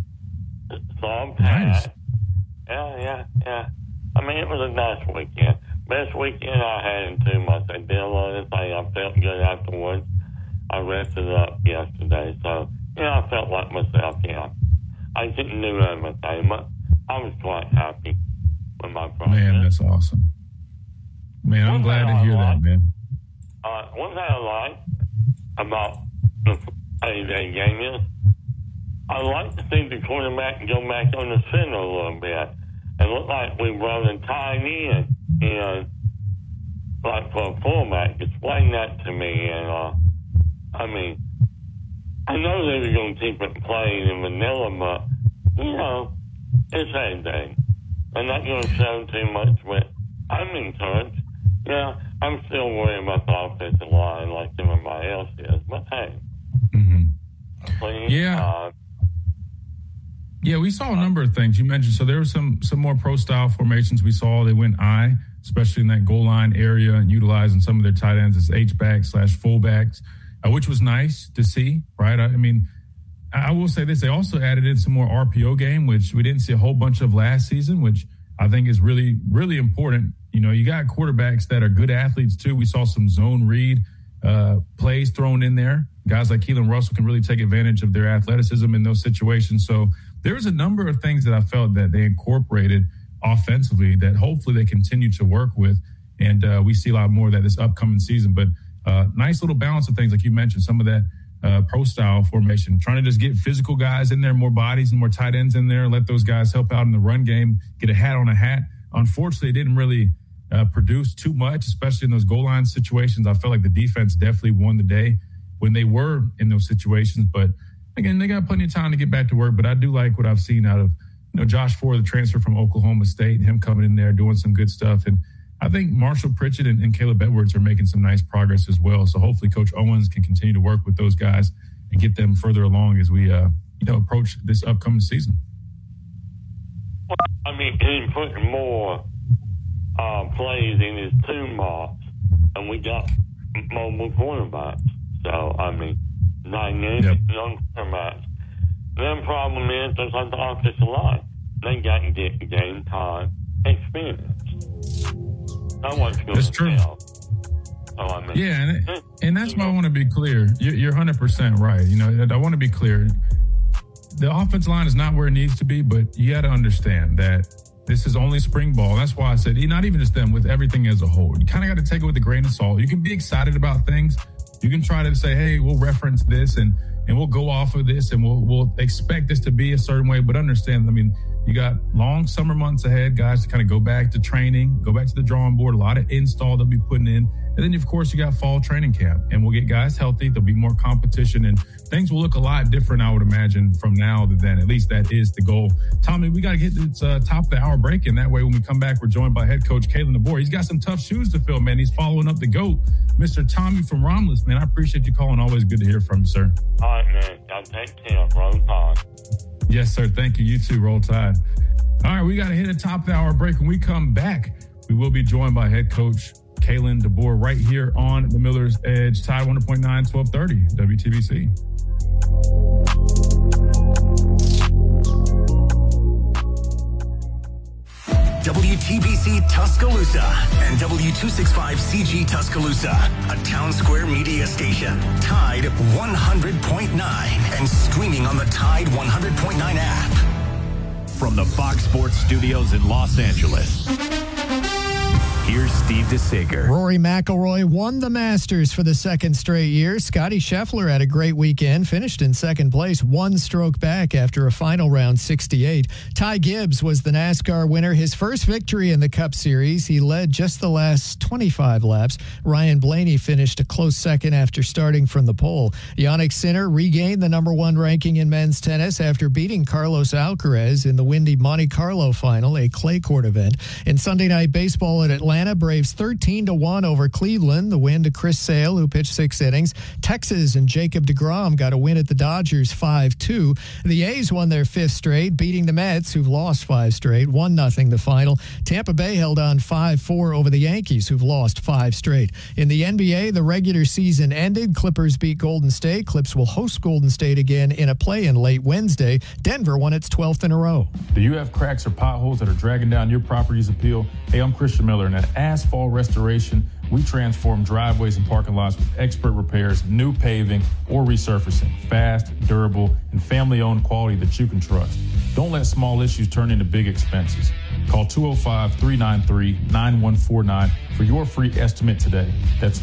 saw Pat. Nice. Yeah. I mean, it was a nice weekend. Best weekend I had in 2 months. I did a lot of things. I felt good afterwards. I rested up yesterday. So, I felt like myself, I didn't do everything, but I was quite happy with my process. Man, that's awesome. Man, I'm glad to hear that, man. One thing I like about the A-Day game is I like to see the quarterback go back on the center a little bit. It looked like we brought a tight end and like for a fullback. Explain that to me. And I mean, I know they were going to keep it plain in vanilla, but it's A-Day. I'm not going to show too much, but I'm encouraged. Yeah, I'm still worried about the offensive line like everybody else is, but hey. Please, yeah, we saw a number of things you mentioned. So there were some more pro-style formations we saw. They went I, especially in that goal line area, and utilizing some of their tight ends as H-backs / fullbacks, which was nice to see, right? I mean, I will say this. They also added in some more RPO game, which we didn't see a whole bunch of last season, which I think is really, really important. You got quarterbacks that are good athletes, too. We saw some zone read plays thrown in there. Guys like Keelan Russell can really take advantage of their athleticism in those situations. So there was a number of things that I felt that they incorporated offensively that hopefully they continue to work with. And we see a lot more of that this upcoming season. But nice little balance of things, like you mentioned, some of that pro-style formation, trying to just get physical guys in there, more bodies and more tight ends in there, let those guys help out in the run game, get a hat on a hat. Unfortunately, it didn't really produce too much, especially in those goal line situations. I felt like the defense definitely won the day when they were in those situations. But again, they got plenty of time to get back to work. But I do like what I've seen out of Josh Ford, the transfer from Oklahoma State, him coming in there doing some good stuff. And I think Marshall Pritchett and Caleb Edwards are making some nice progress as well. So hopefully Coach Owens can continue to work with those guys and get them further along as we approach this upcoming season. Well, I mean, he's putting more plays in his toolbox, and we got mobile quarterbacks. So, I mean, dynamic young quarterbacks. The problem is, just like the offensive line, they got to get game time experience. That's true. And that's why I want to be clear. You're 100% right. I want to be clear. The offensive line is not where it needs to be, but you got to understand that this is only spring ball. That's why I said, not even just them, with everything as a whole. You kind of got to take it with a grain of salt. You can be excited about things. You can try to say, hey, we'll reference this and we'll go off of this and we'll expect this to be a certain way. But understand, you got long summer months ahead, guys, to kind of go back to training, go back to the drawing board, a lot of install they'll be putting in. And then, of course, you got fall training camp, and we'll get guys healthy. There'll be more competition, and things will look a lot different, I would imagine, from now to then. At least that is the goal. Tommy, we got to get this top of the hour break, and that way when we come back, we're joined by head coach Kalen DeBoer. He's got some tough shoes to fill, man. He's following up the GOAT, Mr. Tommy from Romulus. Man, I appreciate you calling. Always good to hear from you, sir. All right, man. I'll take care. Roll Tide. Yes, sir. Thank you. You too. Roll Tide. All right, we got to hit a top of the hour break. When we come back, we will be joined by head coach Kalen DeBoer right here on the Miller's Edge, Tide 100.9, 1230 WTBC. WTBC Tuscaloosa and W265CG Tuscaloosa, a Town Square media station. Tide 100.9 and streaming on the Tide 100.9 app. From the Fox Sports Studios in Los Angeles, here's Steve DeSager. Rory McIlroy won the Masters for the second straight year. Scottie Scheffler had a great weekend, finished in second place, one stroke back after a final round 68. Ty Gibbs was the NASCAR winner, his first victory in the Cup Series. He led just the last 25 laps. Ryan Blaney finished a close second after starting from the pole. Jannik Sinner regained the number one ranking in men's tennis after beating Carlos Alcaraz in the windy Monte Carlo final, a clay court event. In Sunday Night Baseball at Atlanta, Braves 13-1 over Cleveland. The win to Chris Sale, who pitched 6 innings. Texas and Jacob deGrom got a win at the Dodgers 5-2. The A's won their 5th straight, beating the Mets, who've lost 5 straight, 1-0 the final. Tampa Bay held on 5-4 over the Yankees, who've lost 5 straight. In the NBA, the regular season ended. Clippers beat Golden State. Clips will host Golden State again in a play-in late Wednesday. Denver won its 12th in a row. Do you have cracks or potholes that are dragging down your property's appeal? Hey, I'm Christian Miller, and at Asphalt Restoration, we transform driveways and parking lots with expert repairs, new paving, or resurfacing. Fast, durable, and family-owned quality that you can trust. Don't let small issues turn into big expenses. Call 205-393-9149 for your free estimate today. That's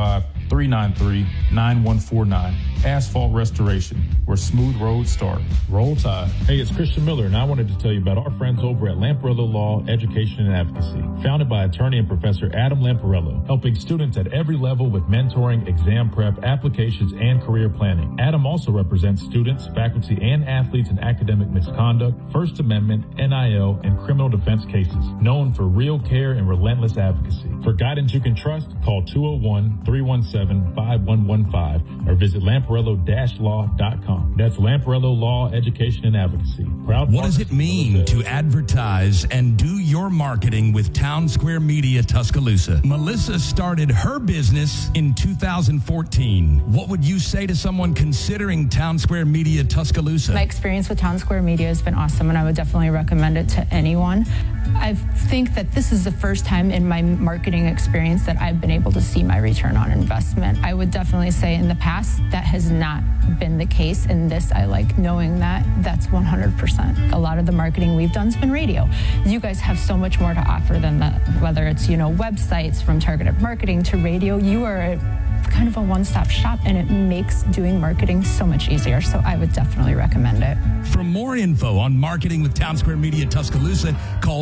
205-393-9149. Asphalt Restoration, where smooth roads start. Roll Tide. Hey, it's Christian Miller, and I wanted to tell you about our friends over at Lamparello Law, Education and Advocacy. Founded by attorney and Professor Adam Lamparello, helping students at every level with mentoring, exam prep, applications, and career planning. Adam also represents students, faculty, and athletes in academic misconduct, First Amendment, NIL, and criminal defense cases. Known for real care and relentless advocacy. For guidance you can trust, call 201-317-5115 or visit Lamparello-law.com. That's Lamparello Law, Education and Advocacy. What does it mean to advertise and do your marketing with Town Square Media Tuscaloosa? Melissa started her business in 2014. What would you say to someone considering Town Square Media Tuscaloosa? My experience with Town Square Media has been awesome, and I would definitely recommend it to anyone. I think that this is the first time in my marketing experience that I've been able to see my return on investment. I would definitely say in the past that has not been the case. In this, I like knowing that that's 100%. A lot of the marketing we've done has been radio. You guys have so much more to offer than that, whether it's, websites, from targeted marketing to radio. You are kind of a one-stop shop, and it makes doing marketing so much easier. So I would definitely recommend it. For more info on marketing with Town Square Media Tuscaloosa, call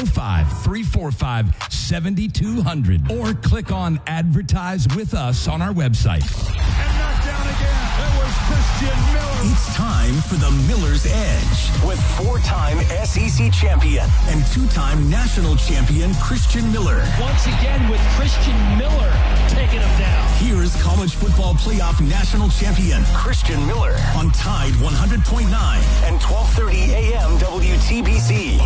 205-345-7200 or click on Advertise with Us on our website. Christian Miller. It's time for the Miller's Edge with 4-time SEC champion and 2-time national champion Christian Miller. Once again with Christian Miller taking him down. Here is college football playoff national champion Christian Miller on Tide 100.9 and 1230 AM WTBC.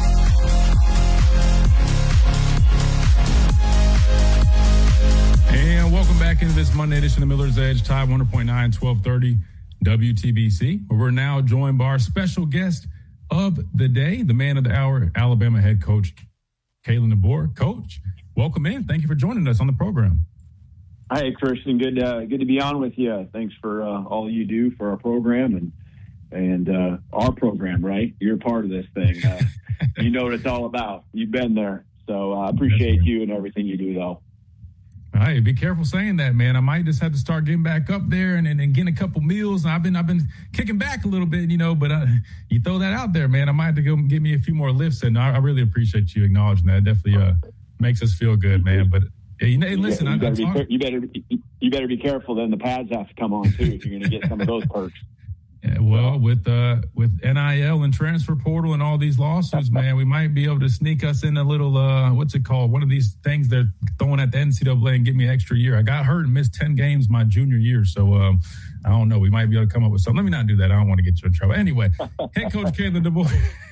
And welcome back into this Monday edition of Miller's Edge, Tide 100.9, 1230 WTBC. We're now joined by our special guest of the day, the man of the hour, Alabama head coach Kalen DeBoer. Coach, welcome in. Thank you for joining us on the program. Hi, Christian. Good to be on with you. Thanks for all you do for our program and our program, right? You're part of this thing. You know what it's all about. You've been there. So I appreciate you and everything you do, though. All right, be careful saying that, man. I might just have to start getting back up there and getting a couple meals. I've been kicking back a little bit, but you throw that out there, man. I might have to go get me a few more lifts, and I really appreciate you acknowledging that. It definitely makes us feel good, man. But listen, you better be careful. Then the pads have to come on too if you're going to get some of those perks. Yeah, well, with NIL and transfer portal and all these lawsuits, man, we might be able to sneak us in a little, what's it called? One of these things they're throwing at the NCAA and get me an extra year. I got hurt and missed 10 games my junior year. So I don't know. We might be able to come up with something. Let me not do that. I don't want to get you in trouble. Anyway, head coach Kalen DeBoer.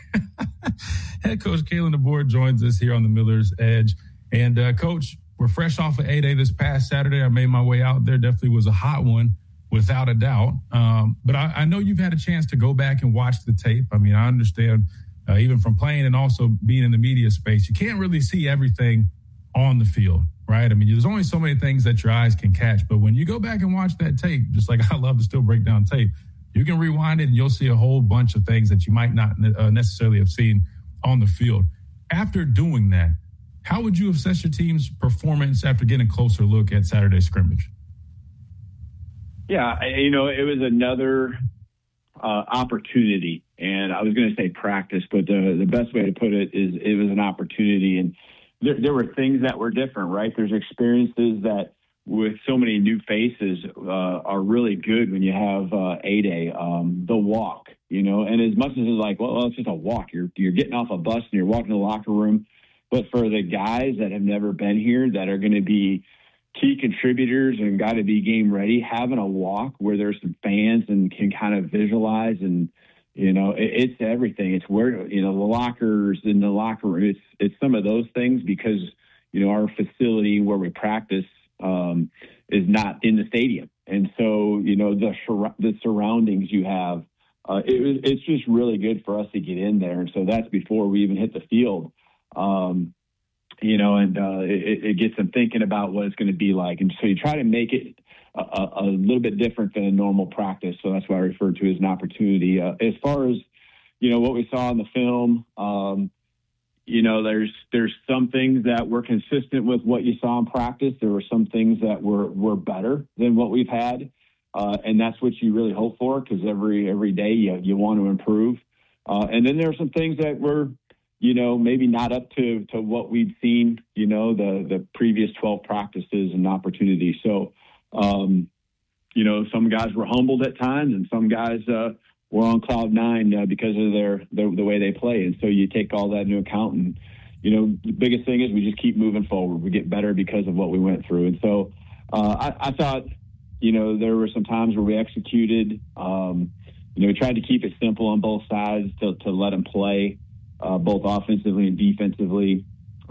Head coach Kalen DeBoer joins us here on the Miller's Edge. And, Coach, we're fresh off of A-Day this past Saturday. I made my way out there. Definitely was a hot one, without a doubt. But I know you've had a chance to go back and watch the tape. I mean, I understand even from playing and also being in the media space, you can't really see everything on the field, right? I mean, there's only so many things that your eyes can catch. But when you go back and watch that tape, just like I love to still break down tape, you can rewind it and you'll see a whole bunch of things that you might not necessarily have seen on the field. After doing that, how would you assess your team's performance after getting a closer look at Saturday's scrimmage? Yeah, it was another opportunity, and I was going to say practice, but the best way to put it is it was an opportunity, and there were things that were different, right? There's experiences that with so many new faces are really good when you have A-Day, the walk, and as much as it's like, well, it's just a walk. You're getting off a bus and you're walking to the locker room. But for the guys that have never been here that are going to be key contributors and got to be game ready, having a walk where there's some fans and can kind of visualize and, it's everything. It's where, the lockers in the locker room. It's some of those things because, our facility where we practice is not in the stadium. And so, the surroundings you have, it's just really good for us to get in there. And so that's before we even hit the field. It gets them thinking about what it's going to be like. And so you try to make it a little bit different than a normal practice. So that's why I refer to it as an opportunity. As far as, what we saw in the film, there's some things that were consistent with what you saw in practice. There were some things that were better than what we've had. And that's what you really hope for because every day you want to improve. And then there are some things that were, maybe not up to what we've seen, the previous 12 practices and opportunities. So, some guys were humbled at times and some guys were on cloud nine because of the way they play. And so you take all that into account. And, the biggest thing is we just keep moving forward. We get better because of what we went through. And so I thought, there were some times where we executed, we tried to keep it simple on both sides to let them play. Both offensively and defensively.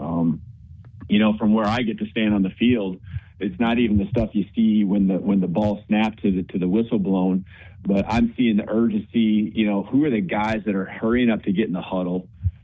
From where I get to stand on the field, it's not even the stuff you see when the ball snapped to the whistle blown, but I'm seeing the urgency. Who are the guys that are hurrying up to get in the huddle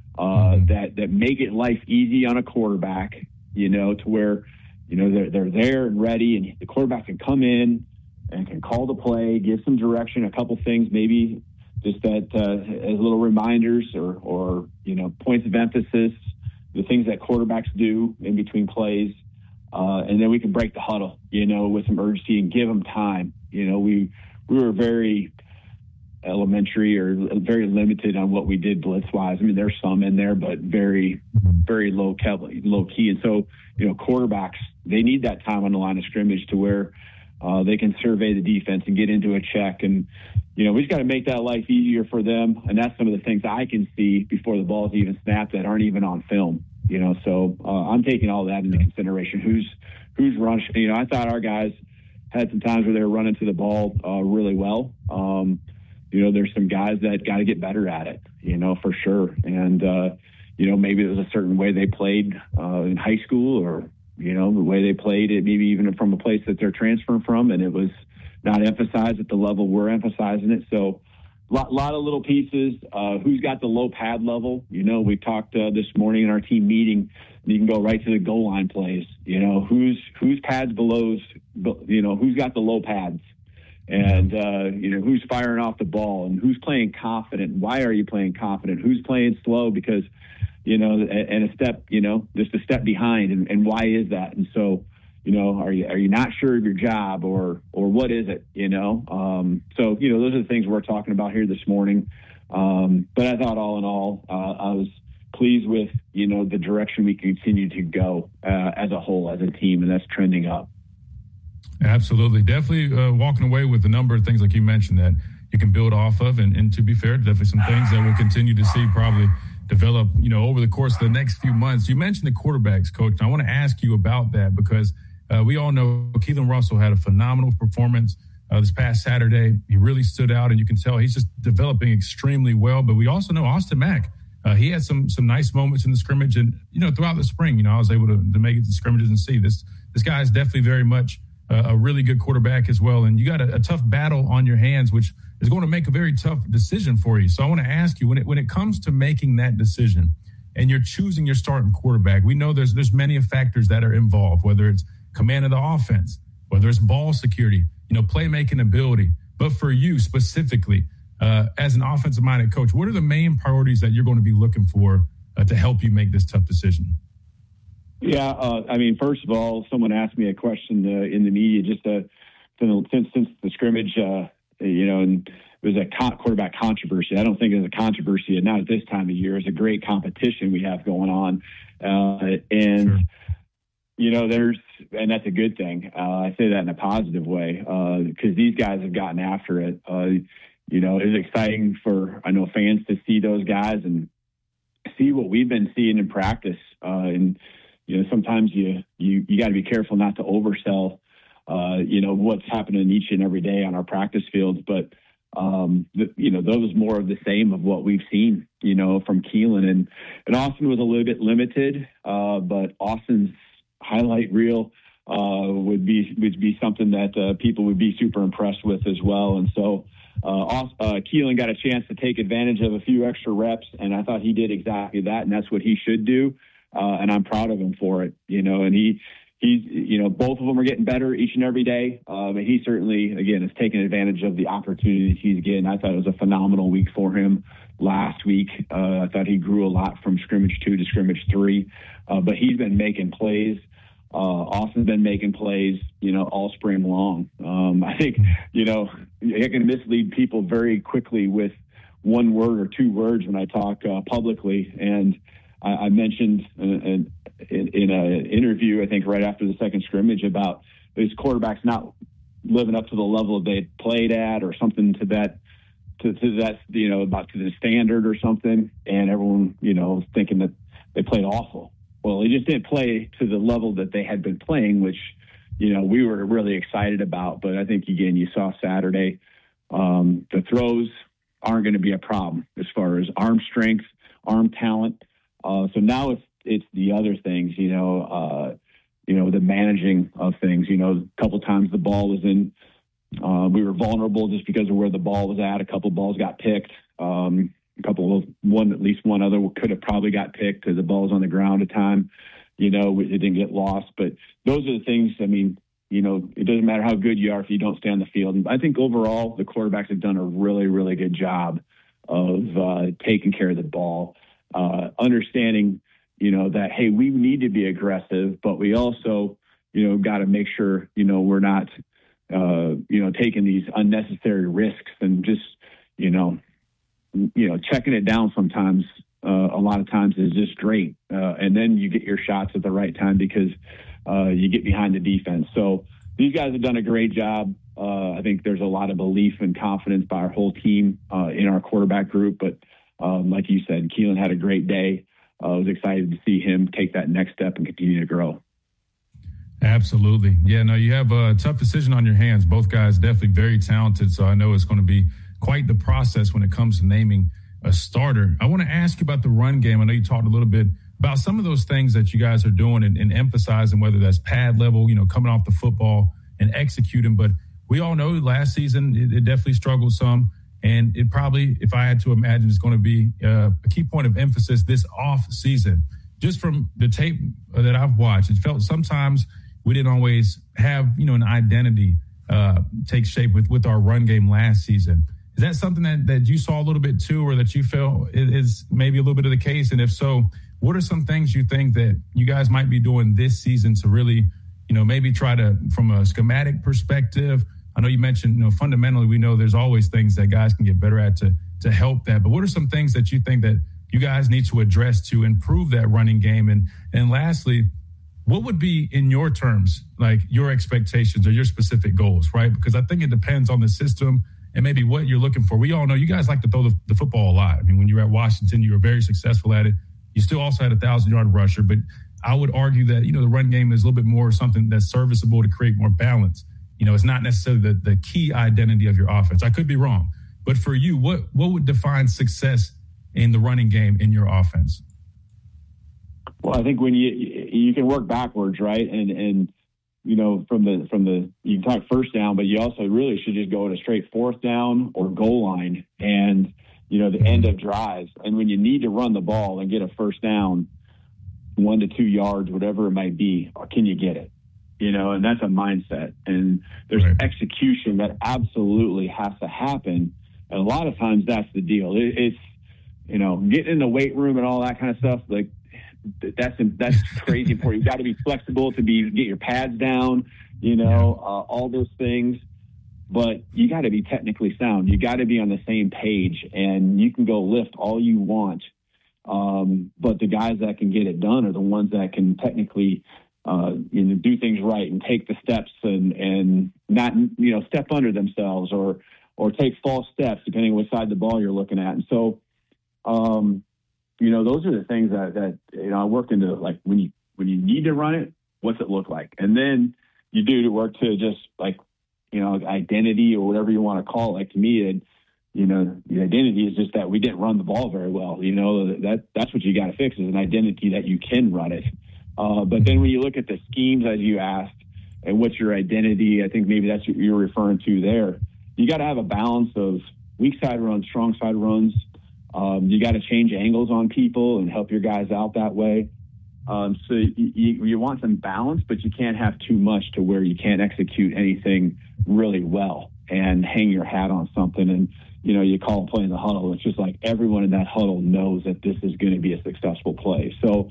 that make it life easy on a quarterback? To where they're there and ready, and the quarterback can come in and can call the play, give some direction, a couple things maybe. Just that as little reminders or points of emphasis, the things that quarterbacks do in between plays. And then we can break the huddle, with some urgency and give them time. We were very elementary or very limited on what we did blitz-wise. I mean, there's some in there, but very, very low key. And so, quarterbacks, they need that time on the line of scrimmage to where they can survey the defense and get into a check. And, we just got to make that life easier for them. And that's some of the things I can see before the ball's even snapped that aren't even on film, So I'm taking all that into consideration. Who's rushing? I thought our guys had some times where they were running to the ball really well. There's some guys that got to get better at it, for sure. And, maybe it was a certain way they played in high school or, the way they played it, maybe even from a place that they're transferring from, and it was not emphasized at the level we're emphasizing it. So a lot of little pieces. Who's got the low pad level? We talked this morning in our team meeting. You can go right to the goal line plays. Whose pads below, who's got the low pads? And, who's firing off the ball and who's playing confident? Why are you playing confident? Who's playing slow? Because, and a step, just a step behind. And why is that? And so, are you not sure of your job or what is it? So, those are the things we're talking about here this morning. But I thought all in all, I was pleased with, the direction we continue to go as a whole, as a team, and that's trending up. Absolutely. Definitely walking away with a number of things like you mentioned that you can build off of. And to be fair, definitely some things that we'll continue to see probably develop, over the course of the next few months. You mentioned the quarterbacks, Coach. And I want to ask you about that because we all know Keelan Russell had a phenomenal performance this past Saturday. He really stood out, and you can tell he's just developing extremely well. But we also know Austin Mack He had some nice moments in the scrimmage, and throughout the spring, I was able to make it to scrimmages and see this guy is definitely very much a really good quarterback as well. And you got a tough battle on your hands, which is going to make a very tough decision for you. So I want to ask you, when it comes to making that decision and you're choosing your starting quarterback, we know there's many factors that are involved, whether it's command of the offense, whether it's ball security, playmaking ability. But for you specifically, as an offensive-minded coach, what are the main priorities that you're going to be looking for to help you make this tough decision? Yeah, first of all, someone asked me a question in the media just since the scrimmage, and it was a quarterback controversy. I don't think it's a controversy, and not at this time of year. It's a great competition we have going on, and and that's a good thing. I say that in a positive way because these guys have gotten after it. It's exciting for fans to see those guys and see what we've been seeing in practice, and sometimes you got to be careful not to oversell, what's happening each and every day on our practice fields. But, those more of the same of what we've seen, from Keelan. And Austin was a little bit limited, but Austin's highlight reel would be something that people would be super impressed with as well. And so Keelan got a chance to take advantage of a few extra reps, and I thought he did exactly that, and that's what he should do. And I'm proud of him for it, and he's both of them are getting better each and every day. And he certainly, again, is taking advantage of the opportunities he's getting. I thought it was a phenomenal week for him last week. I thought he grew a lot from scrimmage 2 to scrimmage 3, but he's been making plays. Austin's been making plays, all spring long. I think, I can mislead people very quickly with one word or two words when I talk publicly. And I mentioned in an interview, I think right after the second scrimmage, about these quarterbacks not living up to the level they played at, or something to that, about to the standard or something. And everyone, was thinking that they played awful. Well, they just didn't play to the level that they had been playing, which, we were really excited about. But I think, again, you saw Saturday, the throws aren't going to be a problem as far as arm strength, arm talent. So now it's the other things, the managing of things. A couple times the ball was in, we were vulnerable just because of where the ball was at. A couple balls got picked. At least one other could have probably got picked because the ball was on the ground at time. It didn't get lost. But those are the things, it doesn't matter how good you are if you don't stay on the field. And I think overall the quarterbacks have done a really, really good job of taking care of the ball. Understanding, that, hey, we need to be aggressive, but we also, got to make sure, we're not, taking these unnecessary risks and just, checking it down sometimes, a lot of times is just great. And then you get your shots at the right time because you get behind the defense. So these guys have done a great job. I think there's a lot of belief and confidence by our whole team in our quarterback group, but like you said, Keelan had a great day. I was excited to see him take that next step and continue to grow. Absolutely. Yeah, no, you have a tough decision on your hands. Both guys definitely very talented, so I know it's going to be quite the process when it comes to naming a starter. I want to ask you about the run game. I know you talked a little bit about some of those things that you guys are doing and emphasizing, whether that's pad level, coming off the football and executing. But we all know last season it definitely struggled some. And it probably, if I had to imagine, is going to be a key point of emphasis this off season. Just from the tape that I've watched, it felt sometimes we didn't always have, an identity take shape with our run game last season. Is that something that you saw a little bit too, or that you feel is maybe a little bit of the case? And if so, what are some things you think that you guys might be doing this season to really, maybe try to, from a schematic perspective? I know you mentioned, fundamentally, we know there's always things that guys can get better at to help that. But what are some things that you think that you guys need to address to improve that running game? And lastly, what would be, in your terms, like your expectations or your specific goals, right? Because I think it depends on the system and maybe what you're looking for. We all know you guys like to throw the football a lot. I mean, when you were at Washington, you were very successful at it. You still also had a 1,000-yard rusher. But I would argue that, the run game is a little bit more something that's serviceable to create more balance. It's not necessarily the key identity of your offense. I could be wrong. But for you, what would define success in the running game in your offense? Well, I think when you can work backwards, right? And from the you can talk first down, but you also really should just go to straight fourth down or goal line and, the end of drives. And when you need to run the ball and get a first down, 1 to 2 yards, whatever it might be, or can you get it? And that's a mindset. And there's execution that absolutely has to happen. And a lot of times that's the deal. It's, getting in the weight room and all that kind of stuff. Like that's crazy important. You've got to be flexible to get your pads down, all those things. But you got to be technically sound. You got to be on the same page, and you can go lift all you want. But the guys that can get it done are the ones that can technically, do things right and take the steps and not, step under themselves or take false steps, depending on what side of the ball you're looking at. And so, those are the things that I work into, like when you need to run it, what's it look like? And then you do to work to just like, identity or whatever you want to call it. Like to me, the identity is just that we didn't run the ball very well. That's what you got to fix is an identity that you can run it. But then when you look at the schemes, as you asked, and what's your identity, I think maybe that's what you're referring to there. You got to have a balance of weak side runs, strong side runs. You got to change angles on people and help your guys out that way. So you want some balance, but you can't have too much to where you can't execute anything really well and hang your hat on something. And, you call a play in the huddle. It's just like everyone in that huddle knows that this is going to be a successful play. So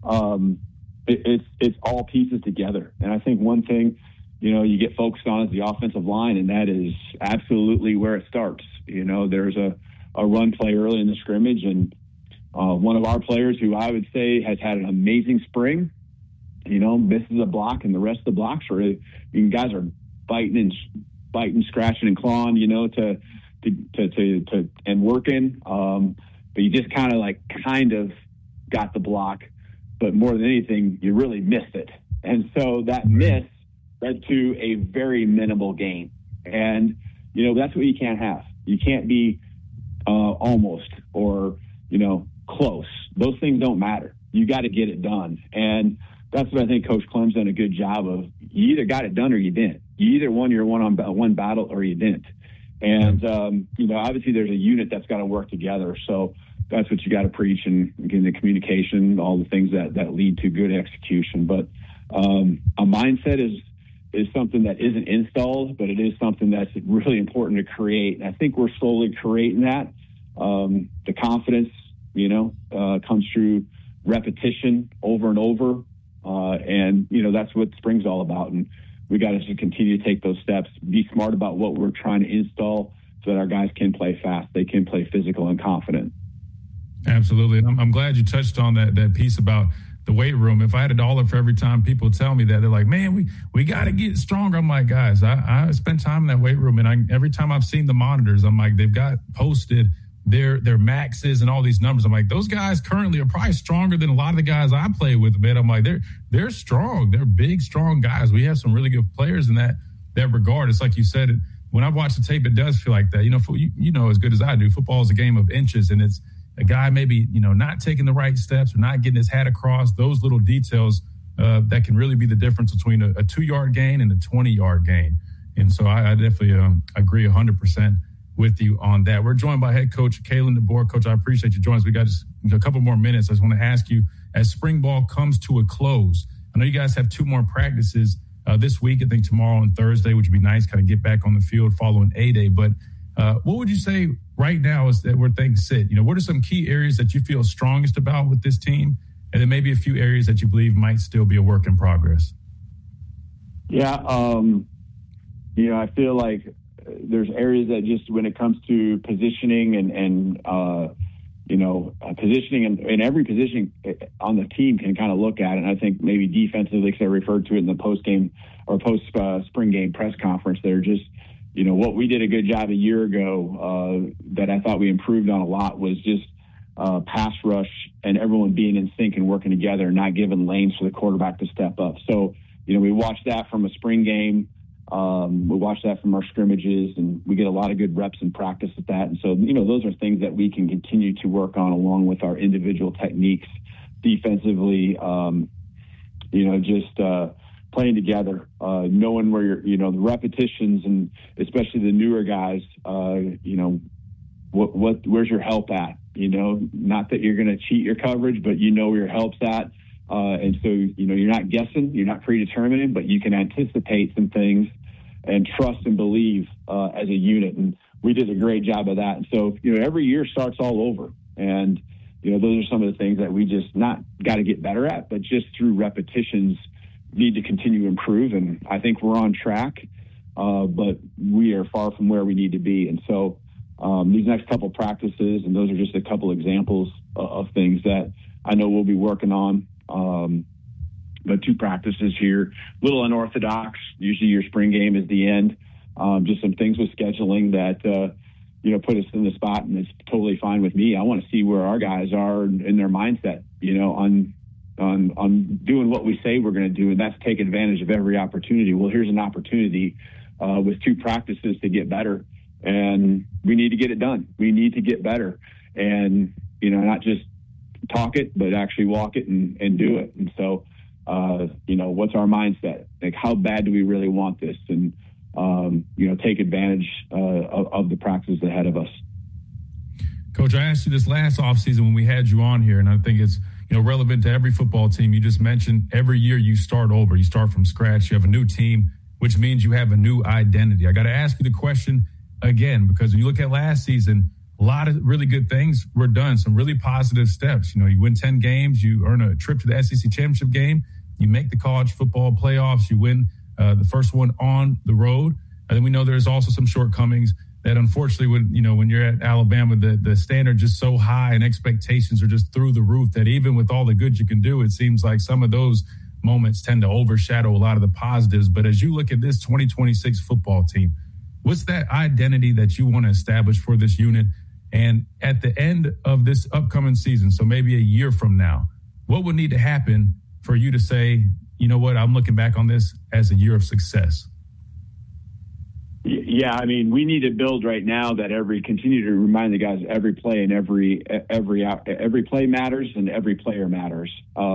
it's all pieces together. And I think one thing, you get focused on is the offensive line, and that is absolutely where it starts. There's a run play early in the scrimmage, and one of our players who I would say has had an amazing spring, misses a block, and the rest of the blocks are, guys are biting, scratching, and clawing, to and working. But you just kind of got the block, but more than anything, you really missed it. And so that miss led to a very minimal gain. And, that's what you can't have. You can't be almost or, close. Those things don't matter. You got to get it done. And that's what I think Coach Clem's done a good job of. You either got it done or you didn't. You either won your one battle or you didn't. And, obviously there's a unit that's got to work together. So that's what you got to preach, and again, the communication, all the things that lead to good execution. But a mindset is something that isn't installed, but it is something that's really important to create. And I think we're slowly creating that. The confidence, comes through repetition over and over. And that's what spring's all about. And we got to just continue to take those steps, be smart about what we're trying to install so that our guys can play fast. They can play physical and confident. Absolutely. And I'm glad you touched on that piece about the weight room. If I had $1 for every time people tell me that, they're like, man, we got to get stronger. I'm like, guys, I spent time in that weight room, and every time I've seen the monitors, I'm like, they've got posted their maxes and all these numbers. I'm like, those guys currently are probably stronger than a lot of the guys I play with, man. I'm like, they're strong. They're big, strong guys. We have some really good players in that regard. It's like you said, when I watch the tape, it does feel like that. As good as I do, football is a game of inches, and it's a guy maybe, not taking the right steps or not getting his hat across. Those little details that can really be the difference between a 2-yard gain and a 20-yard gain. And so I definitely agree 100% with you on that. We're joined by head coach Kalen DeBoer. Coach, I appreciate you joining us. We got just a couple more minutes. I just want to ask you, as spring ball comes to a close, I know you guys have 2 more practices this week, I think tomorrow and Thursday, which would be nice, kind of get back on the field following A-Day. But what would you say right now is that where things sit? What are some key areas that you feel strongest about with this team? And then maybe a few areas that you believe might still be a work in progress. Yeah. I feel like there's areas that just when it comes to positioning and positioning and every position on the team can kind of look at it. And I think maybe defensively, because I referred to it in the post-game or post-spring game press conference, they're just, what we did a good job a year ago that I thought we improved on a lot was just pass rush and everyone being in sync and working together and not giving lanes for the quarterback to step up. So, we watched that from a spring game. We watch that from our scrimmages, and we get a lot of good reps and practice at that. And so, those are things that we can continue to work on along with our individual techniques defensively, just playing together, knowing where you're, the repetitions, and especially the newer guys, where's your help at? Not that you're going to cheat your coverage, but where your help's at. And so, you're not guessing, you're not predetermining, but you can anticipate some things and trust and believe as a unit. And we did a great job of that. And so, every year starts all over. And, those are some of the things that we just not got to get better at, but just through repetitions need to continue to improve. And I think we're on track, but we are far from where we need to be. And so these next couple practices, and those are just a couple examples of things that I know we'll be working on. But 2 practices here, a little unorthodox. Usually your spring game is the end. Just some things with scheduling that, put us in the spot, and it's totally fine with me. I want to see where our guys are in their mindset, on doing what we say we're going to do, and that's take advantage of every opportunity. Well, here's an opportunity with 2 practices to get better, and we need to get it done. We need to get better, and, not just talk it, but actually walk it and do it. And so, what's our mindset? Like, how bad do we really want this? And, take advantage of the practices ahead of us. Coach, I asked you this last offseason when we had you on here, and I think it's, relevant to every football team. You just mentioned every year you start over. You start from scratch. You have a new team, which means you have a new identity. I got to ask you the question again, because when you look at last season, a lot of really good things were done, some really positive steps. You win 10 games, you earn a trip to the SEC championship game, you make the college football playoffs, you win the first one on the road. And then we know there's also some shortcomings that unfortunately when you're at Alabama, the standard just so high and expectations are just through the roof that even with all the good you can do, it seems like some of those moments tend to overshadow a lot of the positives. But as you look at this 2026 football team, what's that identity that you want to establish for this unit? And at the end of this upcoming season, so maybe a year from now, what would need to happen for you to say, you know what, I'm looking back on this as a year of success? Yeah, we need to build right now that continue to remind the guys every play and every play matters and every player matters.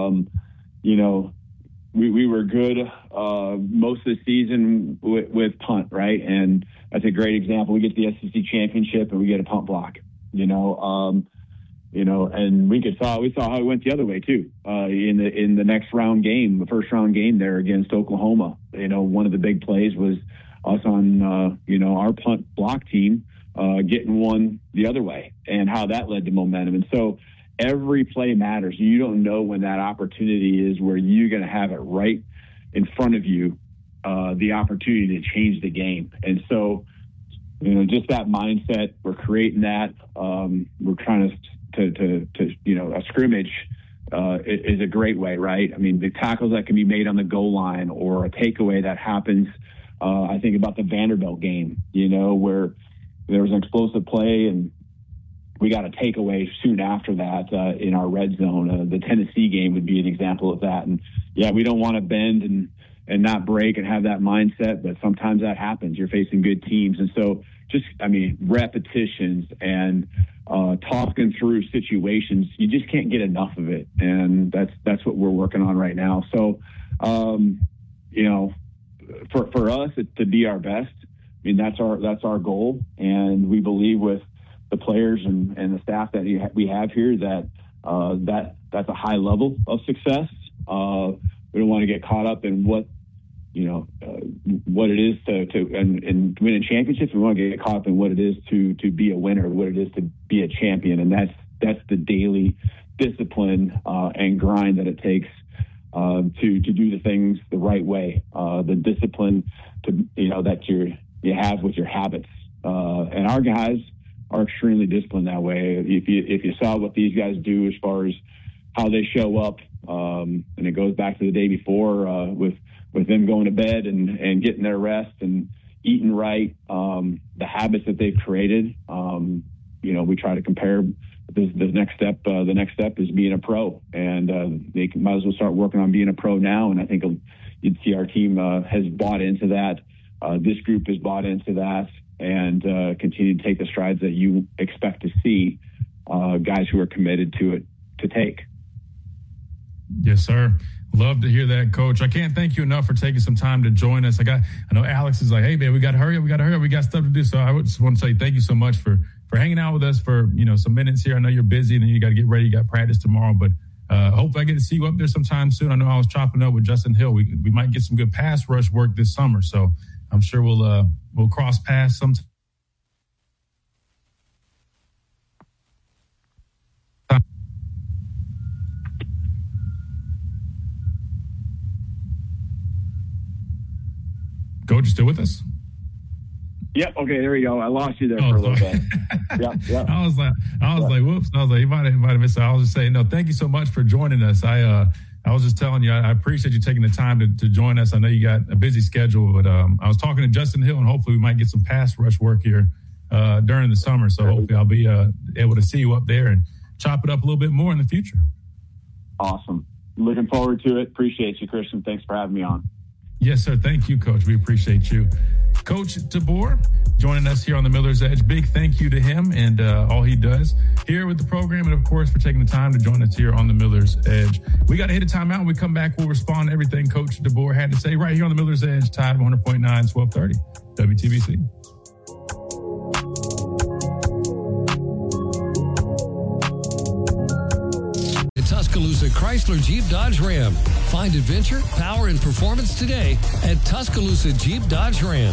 We were good most of the season with punt, right? And that's a great example. We get the SEC championship and we get a punt block, and we saw how it went the other way too. In the next round game, the first round game there against Oklahoma, one of the big plays was us on, our punt block team getting one the other way, and how that led to momentum. And so every play matters. You don't know when that opportunity is where you're going to have it right in front of you, the opportunity to change the game. And so, just that mindset, we're creating that. We're trying to a scrimmage is a great way, right? The tackles that can be made on the goal line or a takeaway that happens. I think about the Vanderbilt game, where there was an explosive play and we got a takeaway soon after that in our red zone. The Tennessee game would be an example of that. And yeah, we don't want to bend and not break and have that mindset, but sometimes that happens. You're facing good teams. And so repetitions and talking through situations, you just can't get enough of it. And that's what we're working on right now. So, for us to be our best, that's our goal. And we believe with the players and the staff that we have here that's a high level of success. We don't want to get caught up in what it is to win a championship. We want to get caught up in what it is to be a winner, what it is to be a champion. And that's the daily discipline and grind that it takes to do the things the right way. The discipline that you have with your habits. And our guys are extremely disciplined that way. If you saw what these guys do as far as how they show up, and it goes back to the day before with them going to bed and getting their rest and eating right, the habits that they've created. We try to compare the next step. The next step is being a pro, and they might as well start working on being a pro now. And I think you'd see our team has bought into that this group is bought into that and continue to take the strides that you expect to see guys who are committed to it to take. Yes, sir. Love to hear that, Coach. I can't thank you enough for taking some time to join us. I know Alex is like, hey, man, we got to hurry up. We got stuff to do. So I just want to tell you thank you so much for hanging out with us for, some minutes here. I know you're busy and then you got to get ready. You got practice tomorrow, but hope I get to see you up there sometime soon. I know I was chopping up with Justin Hill. We might get some good pass rush work this summer. So I'm sure we'll cross paths sometime. Coach, you still with us? Yep. Okay. There you go. I lost you there for a little bit. Yep. I was like, whoops. I was like, you might have missed it. I was just saying, no, thank you so much for joining us. I was just telling you, I appreciate you taking the time to join us. I know you got a busy schedule, but I was talking to Justin Hill, and hopefully we might get some pass rush work here during the summer. So hopefully I'll be able to see you up there and chop it up a little bit more in the future. Awesome. Looking forward to it. Appreciate you, Christian. Thanks for having me on. Yes, sir. Thank you, Coach. We appreciate you. Coach DeBoer joining us here on the Miller's Edge. Big thank you to him and all he does here with the program, and, of course, for taking the time to join us here on the Miller's Edge. We got to hit a timeout. When we come back, we'll respond to everything Coach DeBoer had to say right here on the Miller's Edge, Tide 100.9, 1230, WTBC. Tuscaloosa Chrysler Jeep Dodge Ram. Find adventure, power, and performance today at Tuscaloosa Jeep Dodge Ram.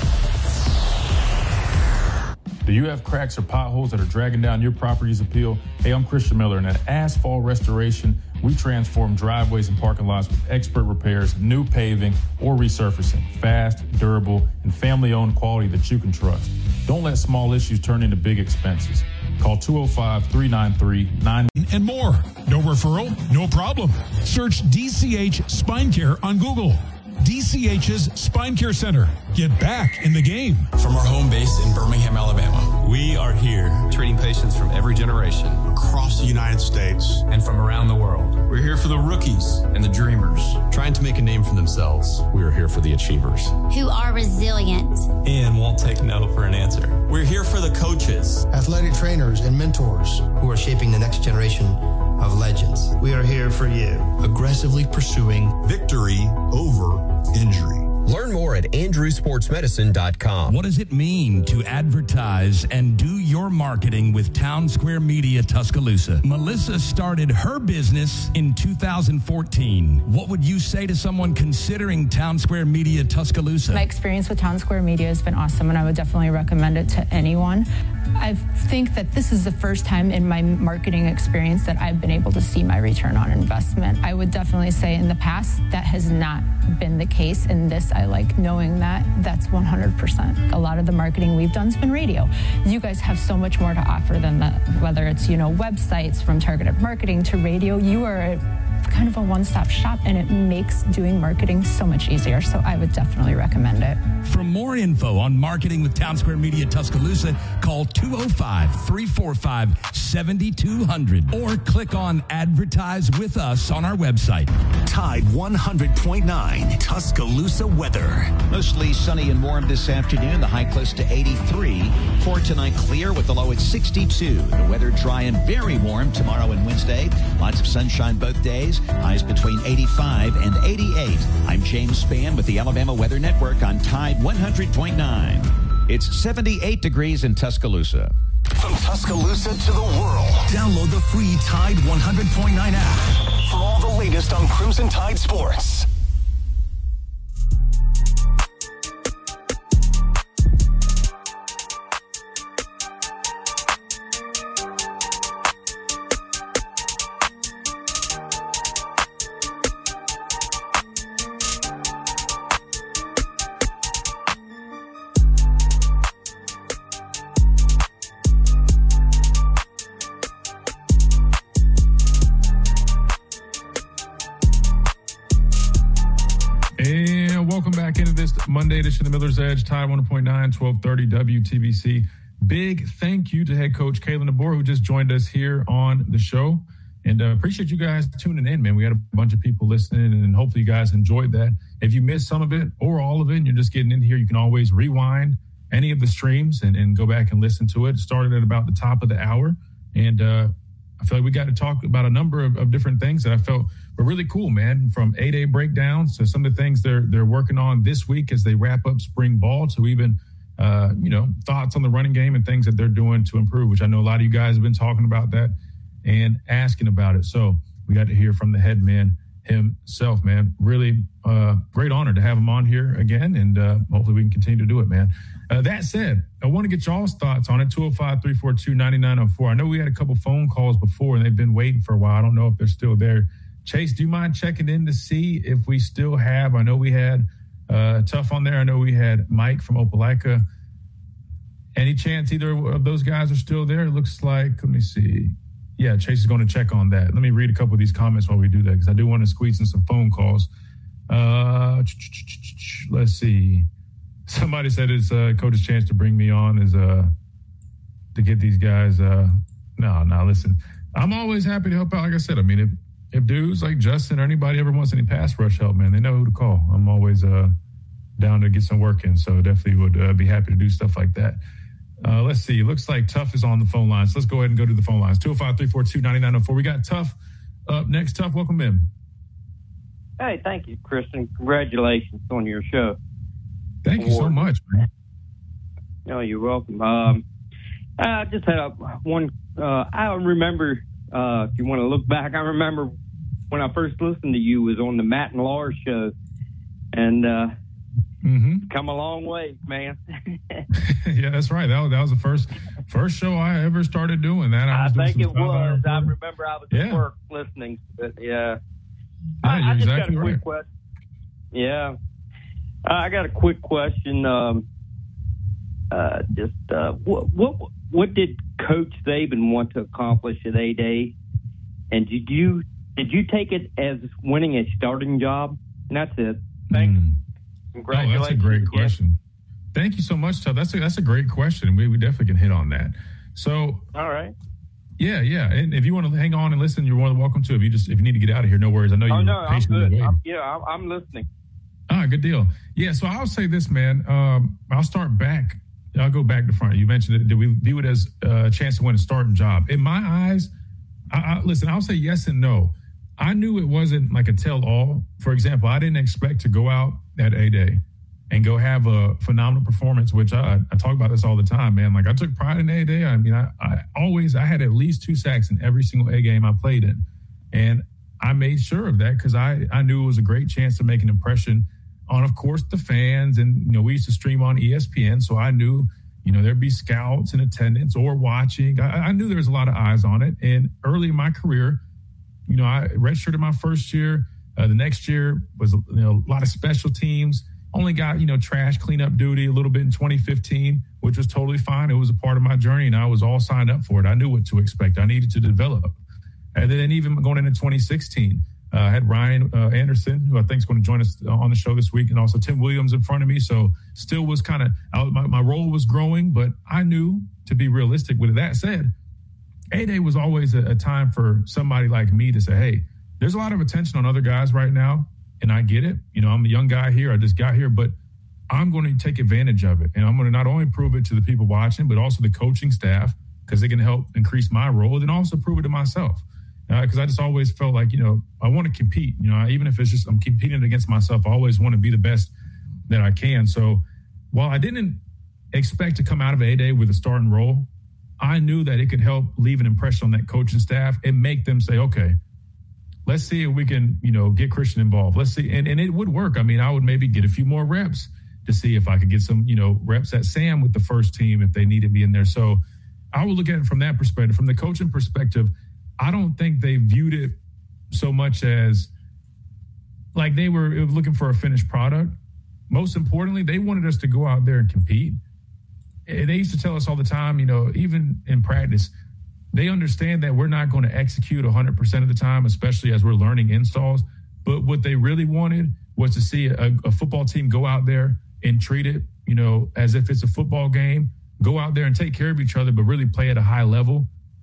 Do you have cracks or potholes that are dragging down your property's appeal? Hey, I'm Christian Miller, and at Asphalt Restoration, we transform driveways and parking lots with expert repairs, new paving, or resurfacing. Fast, durable, and family-owned quality that you can trust. Don't let small issues turn into big expenses. Call 205-393-9 and more. No referral, no problem. Search DCH Spine Care on Google. DCH's Spine Care Center. Get back in the game. From our home base in Birmingham, Alabama, we are here treating patients from every generation across the United States and from around the world. We're here for the rookies and the dreamers, trying to make a name for themselves. We are here for the achievers, who are resilient and won't take no for an answer. We're here for the coaches, athletic trainers, and mentors who are shaping the next generation of legends. We are here for you, aggressively pursuing victory over injury. Learn more at andrewsportsmedicine.com. What does it mean to advertise and do your marketing with Town Square Media Tuscaloosa? Melissa started her business in 2014. What would you say to someone considering Town Square Media Tuscaloosa? My experience with Town Square Media has been awesome, and I would definitely recommend it to anyone. I think that this is the first time in my marketing experience that I've been able to see my return on investment. I would definitely say in the past that has not been the case. In this, I like knowing that that's 100%. A lot of the marketing we've done has been radio. You guys have so much more to offer than that, whether it's, websites, from targeted marketing to radio. You are kind of a one-stop shop, and it makes doing marketing so much easier. So I would definitely recommend it. For more info on marketing with Town Square Media Tuscaloosa, call 205-345-7200 or click on Advertise with Us on our website. Tide 100.9 Tuscaloosa weather. Mostly sunny and warm this afternoon. The high close to 83. For tonight, clear with the low at 62. The weather dry and very warm tomorrow and Wednesday. Lots of sunshine both days. Highs between 85 and 88. I'm James Spann with the Alabama Weather Network on Tide 100.9. It's 78 degrees in Tuscaloosa. From Tuscaloosa to the world, download the free Tide 100.9 app for all the latest on Cruisin' Tide sports. Monday edition of the Miller's Edge, Tide 100.9, 1230 WTBC. Big thank you to head coach Kalen DeBoer, who just joined us here on the show. And appreciate you guys tuning in, man. We had a bunch of people listening, and hopefully you guys enjoyed that. If you missed some of it or all of it and you're just getting in here, you can always rewind any of the streams and go back and listen to it. It started at about the top of the hour. And I feel like we got to talk about a number of different things that I felt were really cool, man, from 8A breakdowns to some of the things they're working on this week as they wrap up spring ball, to even, thoughts on the running game and things that they're doing to improve, which I know a lot of you guys have been talking about that and asking about it. So we got to hear from the head man himself, man. Really great honor to have him on here again, and hopefully we can continue to do it, man. That said, I want to get y'all's thoughts on it, 205-342-9904. I know we had a couple phone calls before, and they've been waiting for a while. I don't know if they're still there. Chase, do you mind checking in to see if we still have? I know we had Tough on there. I know we had Mike from Opelika. Any chance either of those guys are still there? It looks like, let me see. Yeah, Chase is going to check on that. Let me read a couple of these comments while we do that, because I do want to squeeze in some phone calls. Let's see. Somebody said it's coach's chance to bring me on is to get these guys. No, listen. I'm always happy to help out. Like I said, I mean, if dudes like Justin or anybody ever wants any pass rush help, man, they know who to call. I'm always down to get some work in, so definitely would be happy to do stuff like that. Let's see. It looks like Tough is on the phone lines. Let's go ahead and go to the phone lines. 205-342-9904. We got Tough up next. Tough, welcome in. Hey, thank you, Christian. Congratulations on your show. Thank you so much, man. No, you're welcome. I just had one. I remember, if you want to look back, I remember when I first listened to you was on the Matt and Lars show, and come a long way, man. Yeah, that's right. That was the first show I ever started doing that. I think it was. I remember I was at work listening to it. Yeah. I just exactly got a quick right. question. Yeah. I got a quick question. What did Coach Saban want to accomplish at A-Day? And did you take it as winning a starting job? And that's it. Thanks. Congratulations. Oh, that's a great question. Thank you so much, Tough. That's a great question. We definitely can hit on that. So, all right. Yeah. And if you want to hang on and listen, you're more than welcome to. If you need to get out of here, no worries. I know you're I'm good. I'm listening. Good deal. Yeah, so I'll say this, man. I'll start back. I'll go back to front. You mentioned it. Did we view it as a chance to win a starting job? In my eyes, listen, I'll say yes and no. I knew it wasn't like a tell-all. For example, I didn't expect to go out at A-Day and go have a phenomenal performance, which I talk about this all the time, man. Like, I took pride in A-Day. I mean, I had at least 2 sacks in every single A game I played in. And I made sure of that because I knew it was a great chance to make an impression on, of course, the fans. And, we used to stream on ESPN, so I knew, there'd be scouts in attendance or watching. I knew there was a lot of eyes on it. And early in my career, I redshirted my first year. The next year was, a lot of special teams. Only got, trash cleanup duty a little bit in 2015, which was totally fine. It was a part of my journey, and I was all signed up for it. I knew what to expect. I needed to develop. And then even going into 2016, I had Ryan Anderson, who I think is going to join us on the show this week, and also Tim Williams in front of me. So still was kind of my role was growing, but I knew, to be realistic with it. That said, A-Day was always a time for somebody like me to say, hey, there's a lot of attention on other guys right now, and I get it. I'm a young guy here. I just got here, but I'm going to take advantage of it. And I'm going to not only prove it to the people watching, but also the coaching staff, because they can help increase my role, and then also prove it to myself. Because I just always felt like, I want to compete. Even if it's just I'm competing against myself, I always want to be the best that I can. So while I didn't expect to come out of A-Day with a starting role, I knew that it could help leave an impression on that coaching staff and make them say, okay, let's see if we can, get Christian involved. Let's see. And it would work. I mean, I would maybe get a few more reps to see if I could get some, reps at Sam with the first team if they needed me in there. So I would look at it from that perspective. From the coaching perspective, I don't think they viewed it so much as like they were looking for a finished product. Most importantly, they wanted us to go out there and compete. They used to tell us all the time, even in practice, they understand that we're not going to execute 100% of the time, especially as we're learning installs. But what they really wanted was to see a football team go out there and treat it, as if it's a football game, go out there and take care of each other, but really play at a high level.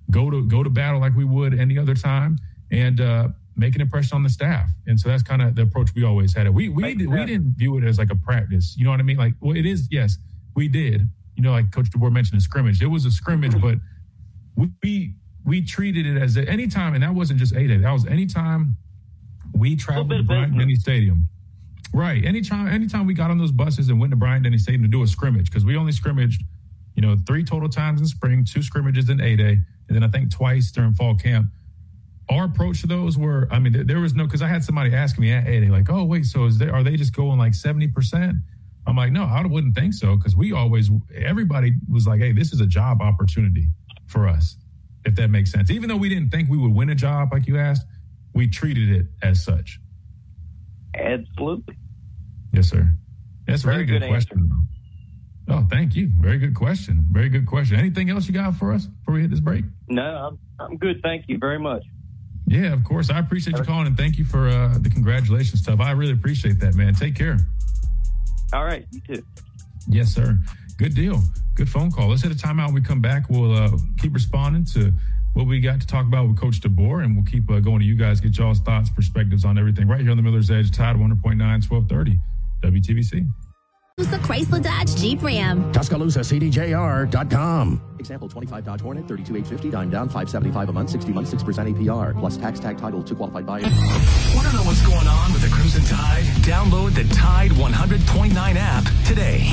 go to battle like we would any other time, and make an impression on the staff. And so that's kind of the approach we always had. We didn't view it as like a practice. You know what I mean? Like, well, it is. Yes, we did. You know, like Coach DeBoer mentioned, a scrimmage. It was a scrimmage, but we treated it as any time, and that wasn't just 8A. That was any time we traveled to Bryant-Denny Stadium. Right. Anytime we got on those buses and went to Bryant-Denny Stadium to do a scrimmage, because we only scrimmaged, 3 total times in spring, 2 scrimmages in 8A, and then I think twice during fall camp. Our approach to those were, there was no, because I had somebody asking me at 8A, like, oh, wait, so are they just going like 70%? I'm like, no, I wouldn't think so, because everybody was like, hey, this is a job opportunity for us, if that makes sense. Even though we didn't think we would win a job, like you asked, we treated it as such. Absolutely. Yes, sir. That's a very good question. Oh, thank you. Very good question. Very good question. Anything else you got for us before we hit this break? No, I'm good. Thank you very much. Yeah, of course. I appreciate you calling, and thank you for the congratulations stuff. I really appreciate that, man. Take care. All right. You too. Yes, sir. Good deal. Good phone call. Let's hit a timeout. When we come back, we'll keep responding to what we got to talk about with Coach DeBoer, and we'll keep going to you guys, get y'all's thoughts, perspectives on everything right here on the Miller's Edge, Tide 100.9, 1230, WTBC. Chrysler Dodge Jeep Ram. TuscaloosaCDJR.com. Example 25 Dodge Hornet, 32,850, dime down, $575 a month, 60 months, 6% APR, plus tax tag title to qualified buyers. Want to know what's going on with the Crimson Tide? Download the Tide 100.9 app today.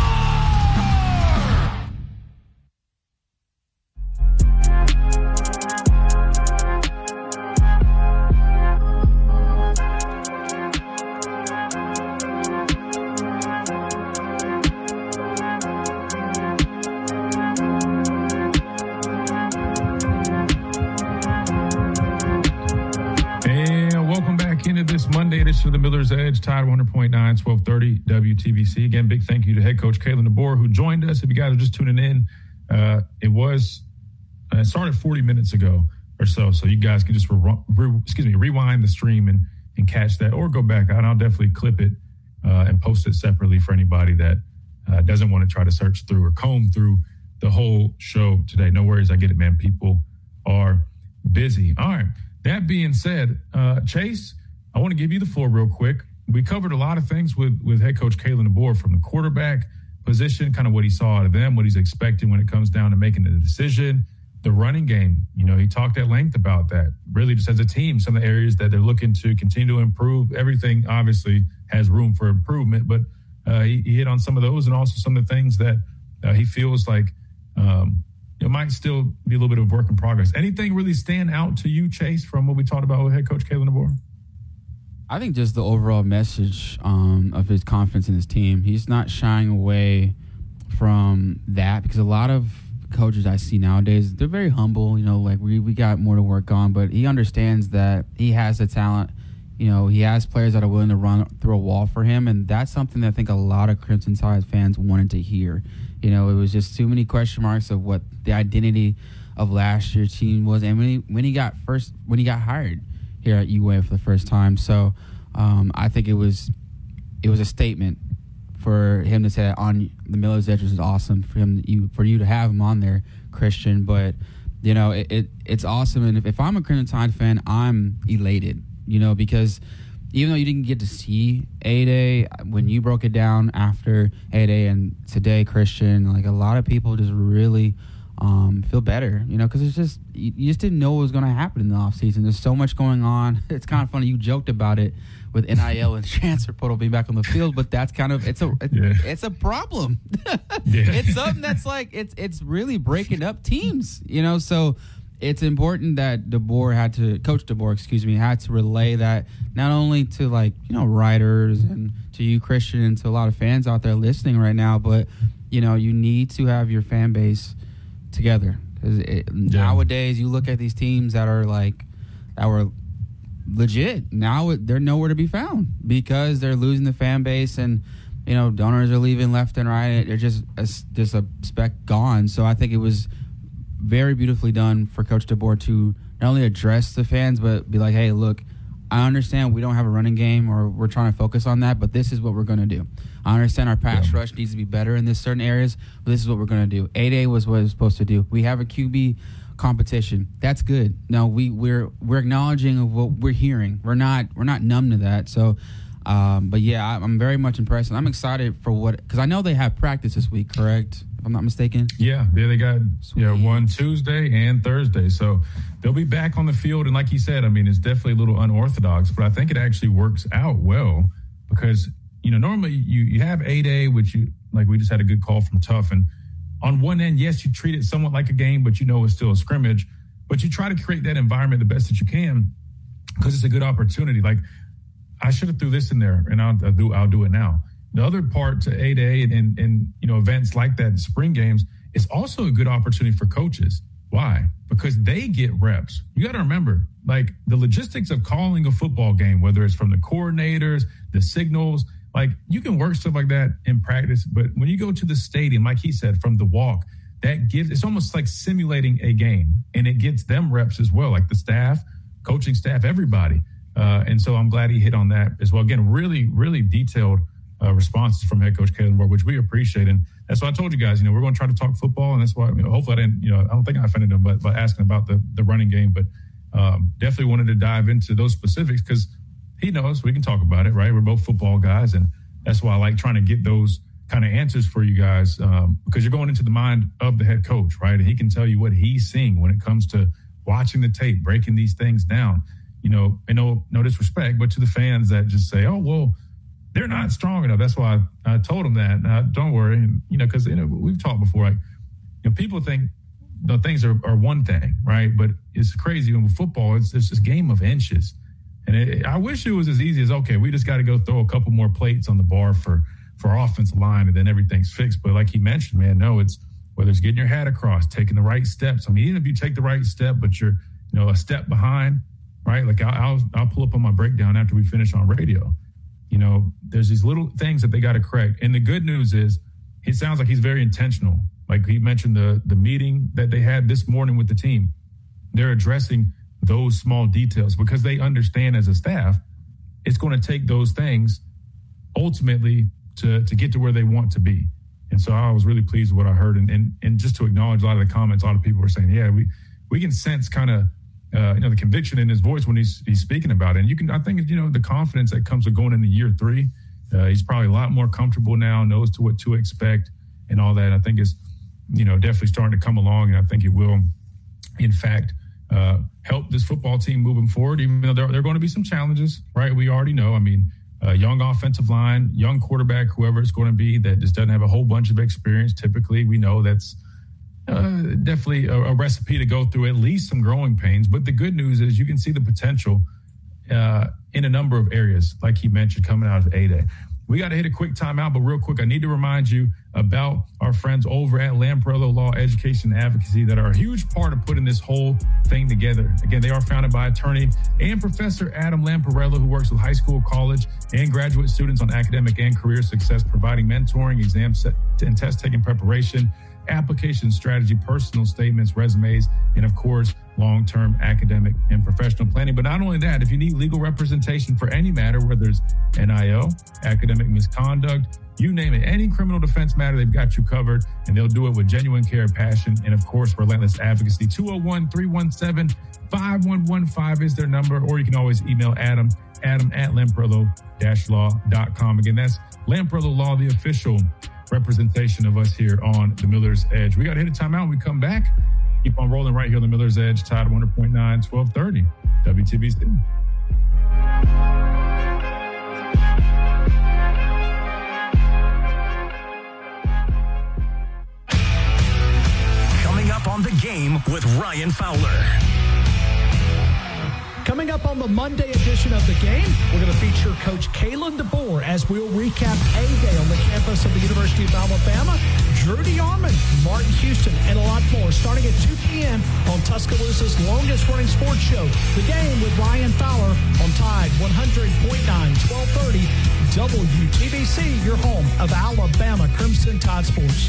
Monday edition of the Miller's Edge, Tide 100.9, 1230 WTBC. Again, big thank you to head coach Kalen DeBoer, who joined us. If you guys are just tuning in, it started 40 minutes ago or so you guys can just rewind the stream and catch that, or go back, and I'll definitely clip it and post it separately for anybody that doesn't want to try to search through or comb through the whole show today. No worries, I get it, man. People are busy. All right, that being said, Chase, I want to give you the floor real quick. We covered a lot of things with head coach Kalen DeBoer, from the quarterback position, kind of what he saw out of them, what he's expecting when it comes down to making the decision, the running game. He talked at length about that, really just as a team, some of the areas that they're looking to continue to improve. Everything obviously has room for improvement, but he hit on some of those, and also some of the things that he feels like it might still be a little bit of work in progress. Anything really stand out to you, Chase, from what we talked about with head coach Kalen DeBoer? I think just the overall message of his confidence in his team. He's not shying away from that, because a lot of coaches I see nowadays, they're very humble. Like we got more to work on, but he understands that he has the talent. He has players that are willing to run through a wall for him, and that's something that I think a lot of Crimson Tide fans wanted to hear. It was just too many question marks of what the identity of last year's team was, and when he got hired here at UA for the first time. So I think it was a statement for him to say that on the Miller's Edge was awesome for you to have him on there, Christian. But it's awesome, and if I'm a Crimson Tide fan, I'm elated. Because even though you didn't get to see 8A, when you broke it down after 8A and today, Christian, like a lot of people just really feel better, because it's just you just didn't know what was going to happen in the offseason. There's so much going on. It's kind of funny. You joked about it with NIL and transfer portal being back on the field, but that's kind of it's a problem. It's something that's like it's really breaking up teams, So it's important that Coach DeBoer, had to relay that not only to writers and to you, Christian, and to a lot of fans out there listening right now, but you need to have your fan base together, because nowadays you look at these teams that were legit, now they're nowhere to be found because they're losing the fan base, and donors are leaving left and right. They're just a speck gone. So I think it was very beautifully done for Coach DeBoer to not only address the fans but be like, hey, look, I understand we don't have a running game or we're trying to focus on that, but this is what we're going to do. I understand our pass rush needs to be better in this certain areas, but this is what we're going to do. 8A was what it was supposed to do. We have a QB competition. That's good. No, we're acknowledging of what we're hearing. We're not numb to that. So, but yeah, I'm very much impressed, and I'm excited for because I know they have practice this week, correct? If I'm not mistaken. Yeah, they got one Tuesday and Thursday, so they'll be back on the field. And like you said, I mean, it's definitely a little unorthodox, but I think it actually works out well because normally you have 8A, which we just had a good call from Tough, and on one end, yes, you treat it somewhat like a game, but it's still a scrimmage. But you try to create that environment the best that you can because it's a good opportunity. Like I should have threw this in there, and I'll do it now. The other part to 8A and events like that, spring games, it's also a good opportunity for coaches. Why? Because they get reps. You got to remember, like the logistics of calling a football game, whether it's from the coordinators, the signals, like you can work stuff like that in practice. But when you go to the stadium, like he said, from the walk, it's almost like simulating a game, and it gets them reps as well, like the staff, coaching staff, everybody. And so I'm glad he hit on that as well. Again, really, really detailed responses from head coach Kalen Moore, which we appreciate. And that's why I told you guys, we're going to try to talk football. And that's why, hopefully I didn't, I don't think I offended him, but by asking about the running game, but definitely wanted to dive into those specifics because he knows we can talk about it, right? We're both football guys. And that's why I like trying to get those kind of answers for you guys because you're going into the mind of the head coach, right? And he can tell you what he's seeing when it comes to watching the tape, breaking these things down, and no disrespect, but to the fans that just say, oh, well, they're not strong enough. That's why I told them that. Don't worry, because we've talked before. Like, people think the things are one thing, right? But it's crazy. With football, it's this game of inches, and I wish it was as easy as okay, we just got to go throw a couple more plates on the bar for our offensive line, and then everything's fixed. But like he mentioned, man, no, it's whether it's getting your hat across, taking the right steps. I mean, even if you take the right step, but you're a step behind, right? Like I'll pull up on my breakdown after we finish on radio. There's these little things that they got to correct. And the good news is it sounds like he's very intentional. Like he mentioned the meeting that they had this morning with the team. They're addressing those small details because they understand as a staff, it's going to take those things ultimately to get to where they want to be. And so I was really pleased with what I heard. And just to acknowledge a lot of the comments, a lot of people were saying, yeah, we can sense kind of, the conviction in his voice when he's speaking about it. And I think, the confidence that comes with going into year 3, he's probably a lot more comfortable now, knows what to expect and all that. I think it's, definitely starting to come along. And I think it will, in fact, help this football team moving forward, even though there are going to be some challenges, right? We already know. I mean, young offensive line, young quarterback, whoever it's going to be that just doesn't have a whole bunch of experience. Typically, we know that's definitely a recipe to go through at least some growing pains. But the good news is you can see the potential in a number of areas, like he mentioned, coming out of 8A. We got to hit a quick timeout, but real quick, I need to remind you about our friends over at Lamparello Law Education and Advocacy that are a huge part of putting this whole thing together. Again, they are founded by attorney and Professor Adam Lamparello, who works with high school, college, and graduate students on academic and career success, providing mentoring, exam and test taking preparation, application strategy, personal statements, resumes, and of course, long-term academic and professional planning. But not only that, if you need legal representation for any matter, whether it's NIL, academic misconduct, you name it, any criminal defense matter, they've got you covered, and they'll do it with genuine care, passion, and of course, relentless advocacy. 201-317-5115 is their number, or you can always email Adam at lamparello-law.com. Again, that's Lamparello Law, the official representation of us here on the Miller's Edge. We got to hit a timeout when we come back. Keep on rolling right here on the Miller's Edge, Tide 100.9, 1230, WTBC. Coming up on The Game with Ryan Fowler. Coming up on the Monday edition of The Game, we're going to feature Coach Kalen DeBoer as we'll recap A-Day on the campus of the University of Alabama, Drew DeArmond, Martin Houston, and a lot more, starting at 2 p.m. on Tuscaloosa's longest-running sports show, The Game with Ryan Fowler on Tide 100.9, 1230, WTBC, your home of Alabama Crimson Tide Sports.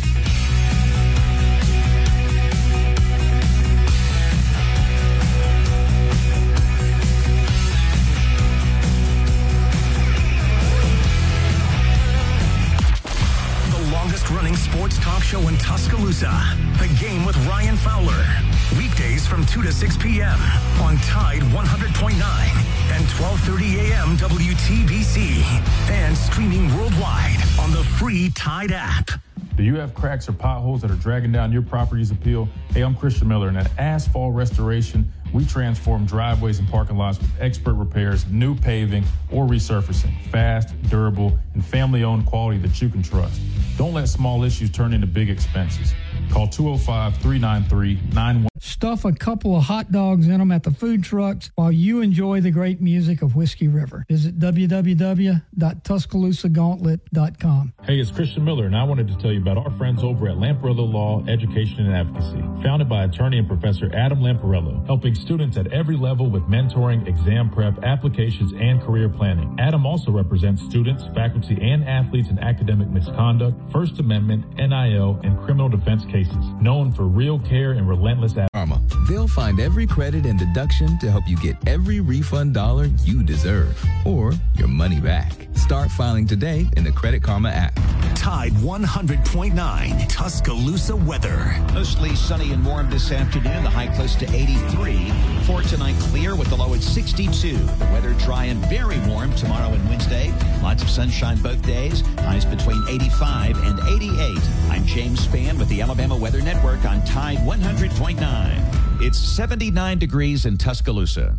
Show in Tuscaloosa. The Game with Ryan Fowler. Weekdays from 2 to 6 p.m. on Tide 100.9 and 12:30 a.m. WTBC. And streaming worldwide on the free Tide app. Do you have cracks or potholes that are dragging down your property's appeal? Hey, I'm Christian Miller, and at Asphalt Restoration, we transform driveways and parking lots with expert repairs, new paving, or resurfacing. Fast, durable, and family-owned quality that you can trust. Don't let small issues turn into big expenses. Call 205-393-91. Stuff a couple of hot dogs in them at the food trucks while you enjoy the great music of Whiskey River. Visit www.TuscaloosaGauntlet.com. Hey, it's Christian Miller, and I wanted to tell you about our friends over at Lamparello Law, Education, and Advocacy. Founded by attorney and Professor Adam Lamparello, helping students at every level with mentoring, exam prep, applications, and career planning. Adam also represents students, faculty, and athletes in academic misconduct, First Amendment, NIL, and criminal defense cases. Known for real care and relentless advocacy. They'll find every credit and deduction to help you get every refund dollar you deserve, or your money back. Start filing today in the Credit Karma app. Tide 100.9 Tuscaloosa weather. Mostly sunny and warm this afternoon. The high close to 83. For tonight, clear with the low at 62. The weather dry and very warm tomorrow and Wednesday. Lots of sunshine both days. Highs between 85 and 88. I'm James Spann with the Alabama Weather Network on Tide 100.9. It's 79 degrees in Tuscaloosa.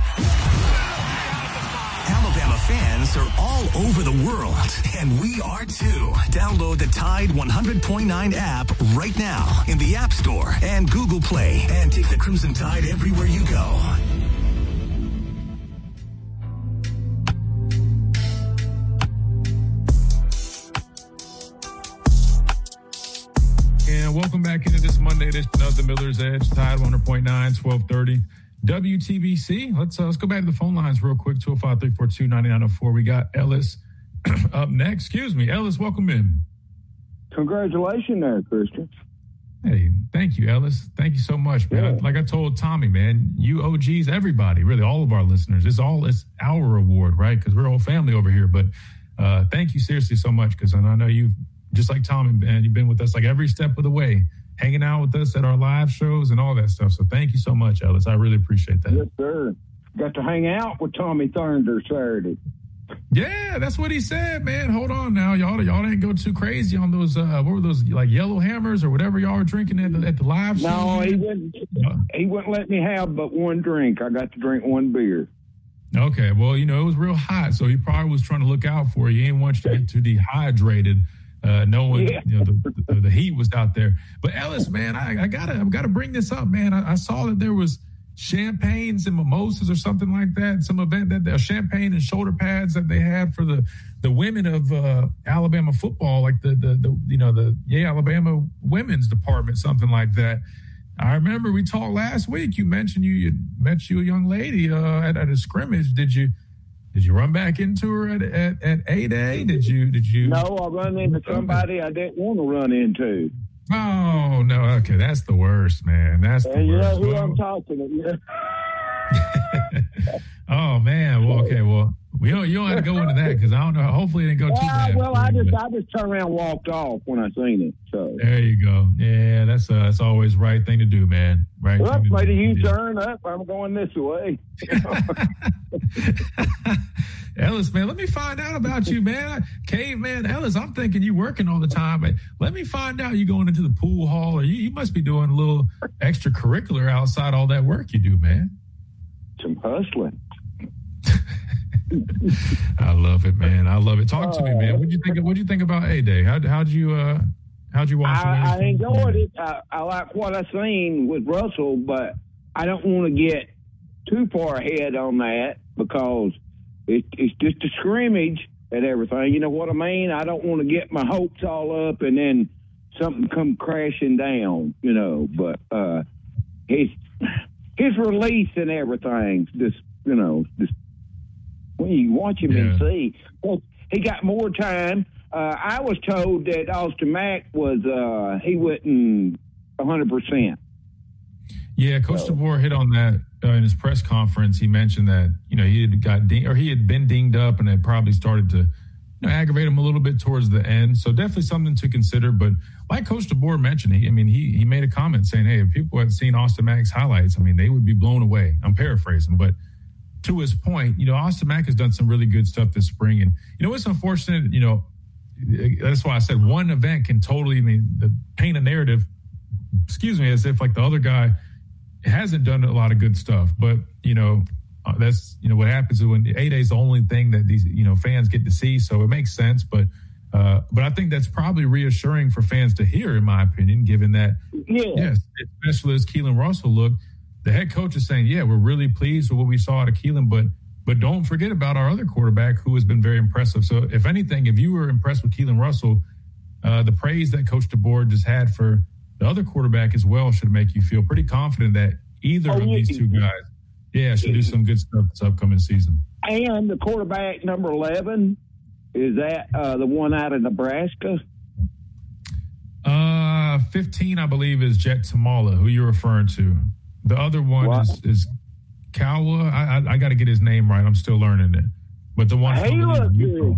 Alabama fans are all over the world, and we are too. Download the Tide 100.9 app right now in the App Store and Google Play, and take the Crimson Tide everywhere you go. And welcome back into this Monday edition of the Miller's Edge, Tide 100.9, 1230 WTBC. Let's go back to the phone lines real quick, 205-342-9904. We got Ellis up next. Excuse me. Ellis, welcome in. Congratulations there, Christian. Hey, thank you, Ellis. Thank you so much, man. Yeah. Like I told Tommy, man, you OGs, everybody, really all of our listeners, it's our award, right? Because we're a whole family over here. But thank you seriously so much, because I know you've, just like Tommy, man, you've been with us like every step of the way, hanging out with us at our live shows and all that stuff. So thank you so much, Ellis. I really appreciate that. Yes, sir. Got to hang out with Tommy Thunder Saturday. Yeah, that's what he said, man. Hold on now. Y'all didn't go too crazy on those, what were those, like Yellow Hammers or whatever y'all were drinking at the live show? No, he wouldn't let me have but one drink. I got to drink one beer. Okay, well, it was real hot, so he probably was trying to look out for you. He didn't want you to get too dehydrated. Knowing the heat was out there. But Ellis, man, I gotta bring this up, man. I saw that there was champagnes and mimosas or something like that. Some event that champagne and shoulder pads that they had for the women of Alabama football, like the Alabama women's department, something like that. I remember we talked last week. You mentioned you met a young lady at a scrimmage. Did you run back into her at A-Day? Did you? No, I run into somebody I didn't want to run into. Oh, no. Okay, that's the worst, man. That's the worst. You know who I'm talking to. Oh, man. Well, okay. Well, you don't have to go into that, because I don't know. Hopefully it didn't go too bad. Well, I just turned around and walked off when I seen it. So there you go. Yeah, that's always the right thing to do, man. Right. Well, made a U-turn up. I'm going this way. Ellis, man, let me find out about you, man. Caveman Ellis, I'm thinking you working all the time, but let me find out you going into the pool hall, or you must be doing a little extracurricular outside all that work you do, man. Some hustling. I love it, man. I love it. Talk to me, man. What'd you think about A-Day? How'd you watch it? I enjoyed it. I like what I seen with Russell, but I don't want to get too far ahead on that, because it's just a scrimmage and everything. You know what I mean? I don't want to get my hopes all up and then something come crashing down, But his release and everything, just when you watch him and see, well, he got more time. I was told that Austin Mack was he wasn't 100%. Yeah, Coach DeBoer hit on that in his press conference. He mentioned that he had been dinged up and had probably started to aggravate him a little bit towards the end. So definitely something to consider. But like Coach DeBoer mentioned, he made a comment saying, hey, if people had seen Austin Mack's highlights, they would be blown away. I'm paraphrasing, but to his point, Austin Mack has done some really good stuff this spring. And, it's unfortunate, that's why I said one event can totally paint a narrative, as if like the other guy hasn't done a lot of good stuff. But, that's, what happens when A-Day is the only thing that these, fans get to see. So it makes sense. But I think that's probably reassuring for fans to hear, in my opinion, given that, yes, especially as Keelan Russell looked, the head coach is saying, yeah, we're really pleased with what we saw out of Keelan, but don't forget about our other quarterback who has been very impressive. So if anything, if you were impressed with Keelan Russell, the praise that Coach DeBoer just had for the other quarterback as well should make you feel pretty confident that either of these two guys, should do some good stuff this upcoming season. And the quarterback number 11, is that the one out of Nebraska? 15, I believe, is Jet Tamala, who you're referring to. The other one is Kawa. I got to get his name right. I'm still learning it. But the one from Utah.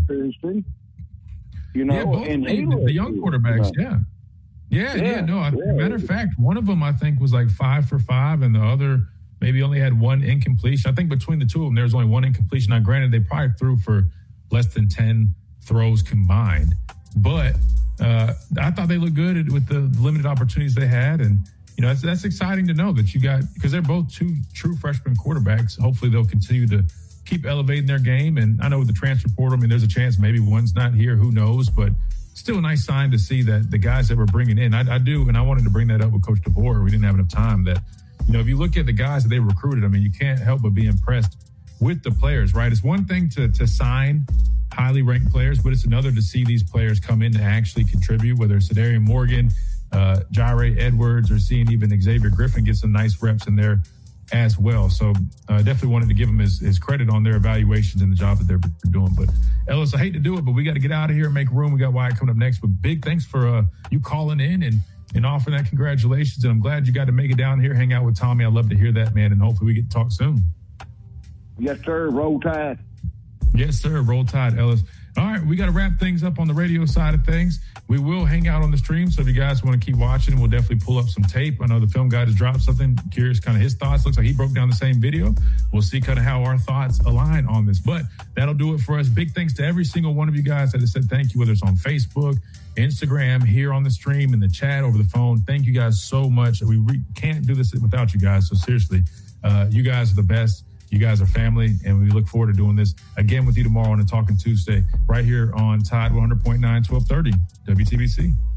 And the young quarterbacks, matter of fact, one of them I think was like 5 for 5, and the other maybe only had one incompletion. I think between the two of them, there was only one incompletion. Now, granted, they probably threw for less than 10 throws combined, but I thought they looked good with the limited opportunities they had, and that's exciting to know that you got, because they're both two true freshman quarterbacks. Hopefully they'll continue to keep elevating their game. And I know with the transfer portal, there's a chance maybe one's not here, who knows, but still a nice sign to see that the guys that we're bringing in, I do, and I wanted to bring that up with Coach DeBoer. We didn't have enough time that, if you look at the guys that they recruited, you can't help but be impressed with the players, right? It's one thing to sign highly ranked players, but it's another to see these players come in to actually contribute, whether it's Adarian Morgan, Jaire Edwards, or seeing even Xavier Griffin get some nice reps in there as well. So definitely wanted to give him his credit on their evaluations and the job that they're doing. But Ellis, I hate to do it, but we got to get out of here and make room. We got Wyatt coming up next. But big thanks for you calling in and offering that congratulations. And I'm glad you got to make it down here, hang out with Tommy. I'd love to hear that, man. And hopefully we get to talk soon. Yes, sir. Roll Tide. Yes, sir. Roll Tide, Ellis. All right, we got to wrap things up on the radio side of things. We will hang out on the stream, so if you guys want to keep watching, we'll definitely pull up some tape. I know the film guy has dropped something. Curious kind of his thoughts. Looks like he broke down the same video. We'll see kind of how our thoughts align on this. But that'll do it for us. Big thanks to every single one of you guys that has said thank you, whether it's on Facebook, Instagram, here on the stream, in the chat, over the phone. Thank you guys so much. We can't do this without you guys, so seriously, you guys are the best. You guys are family, and we look forward to doing this again with you tomorrow on a Talking Tuesday right here on Tide 100.9, 1230 WTBC.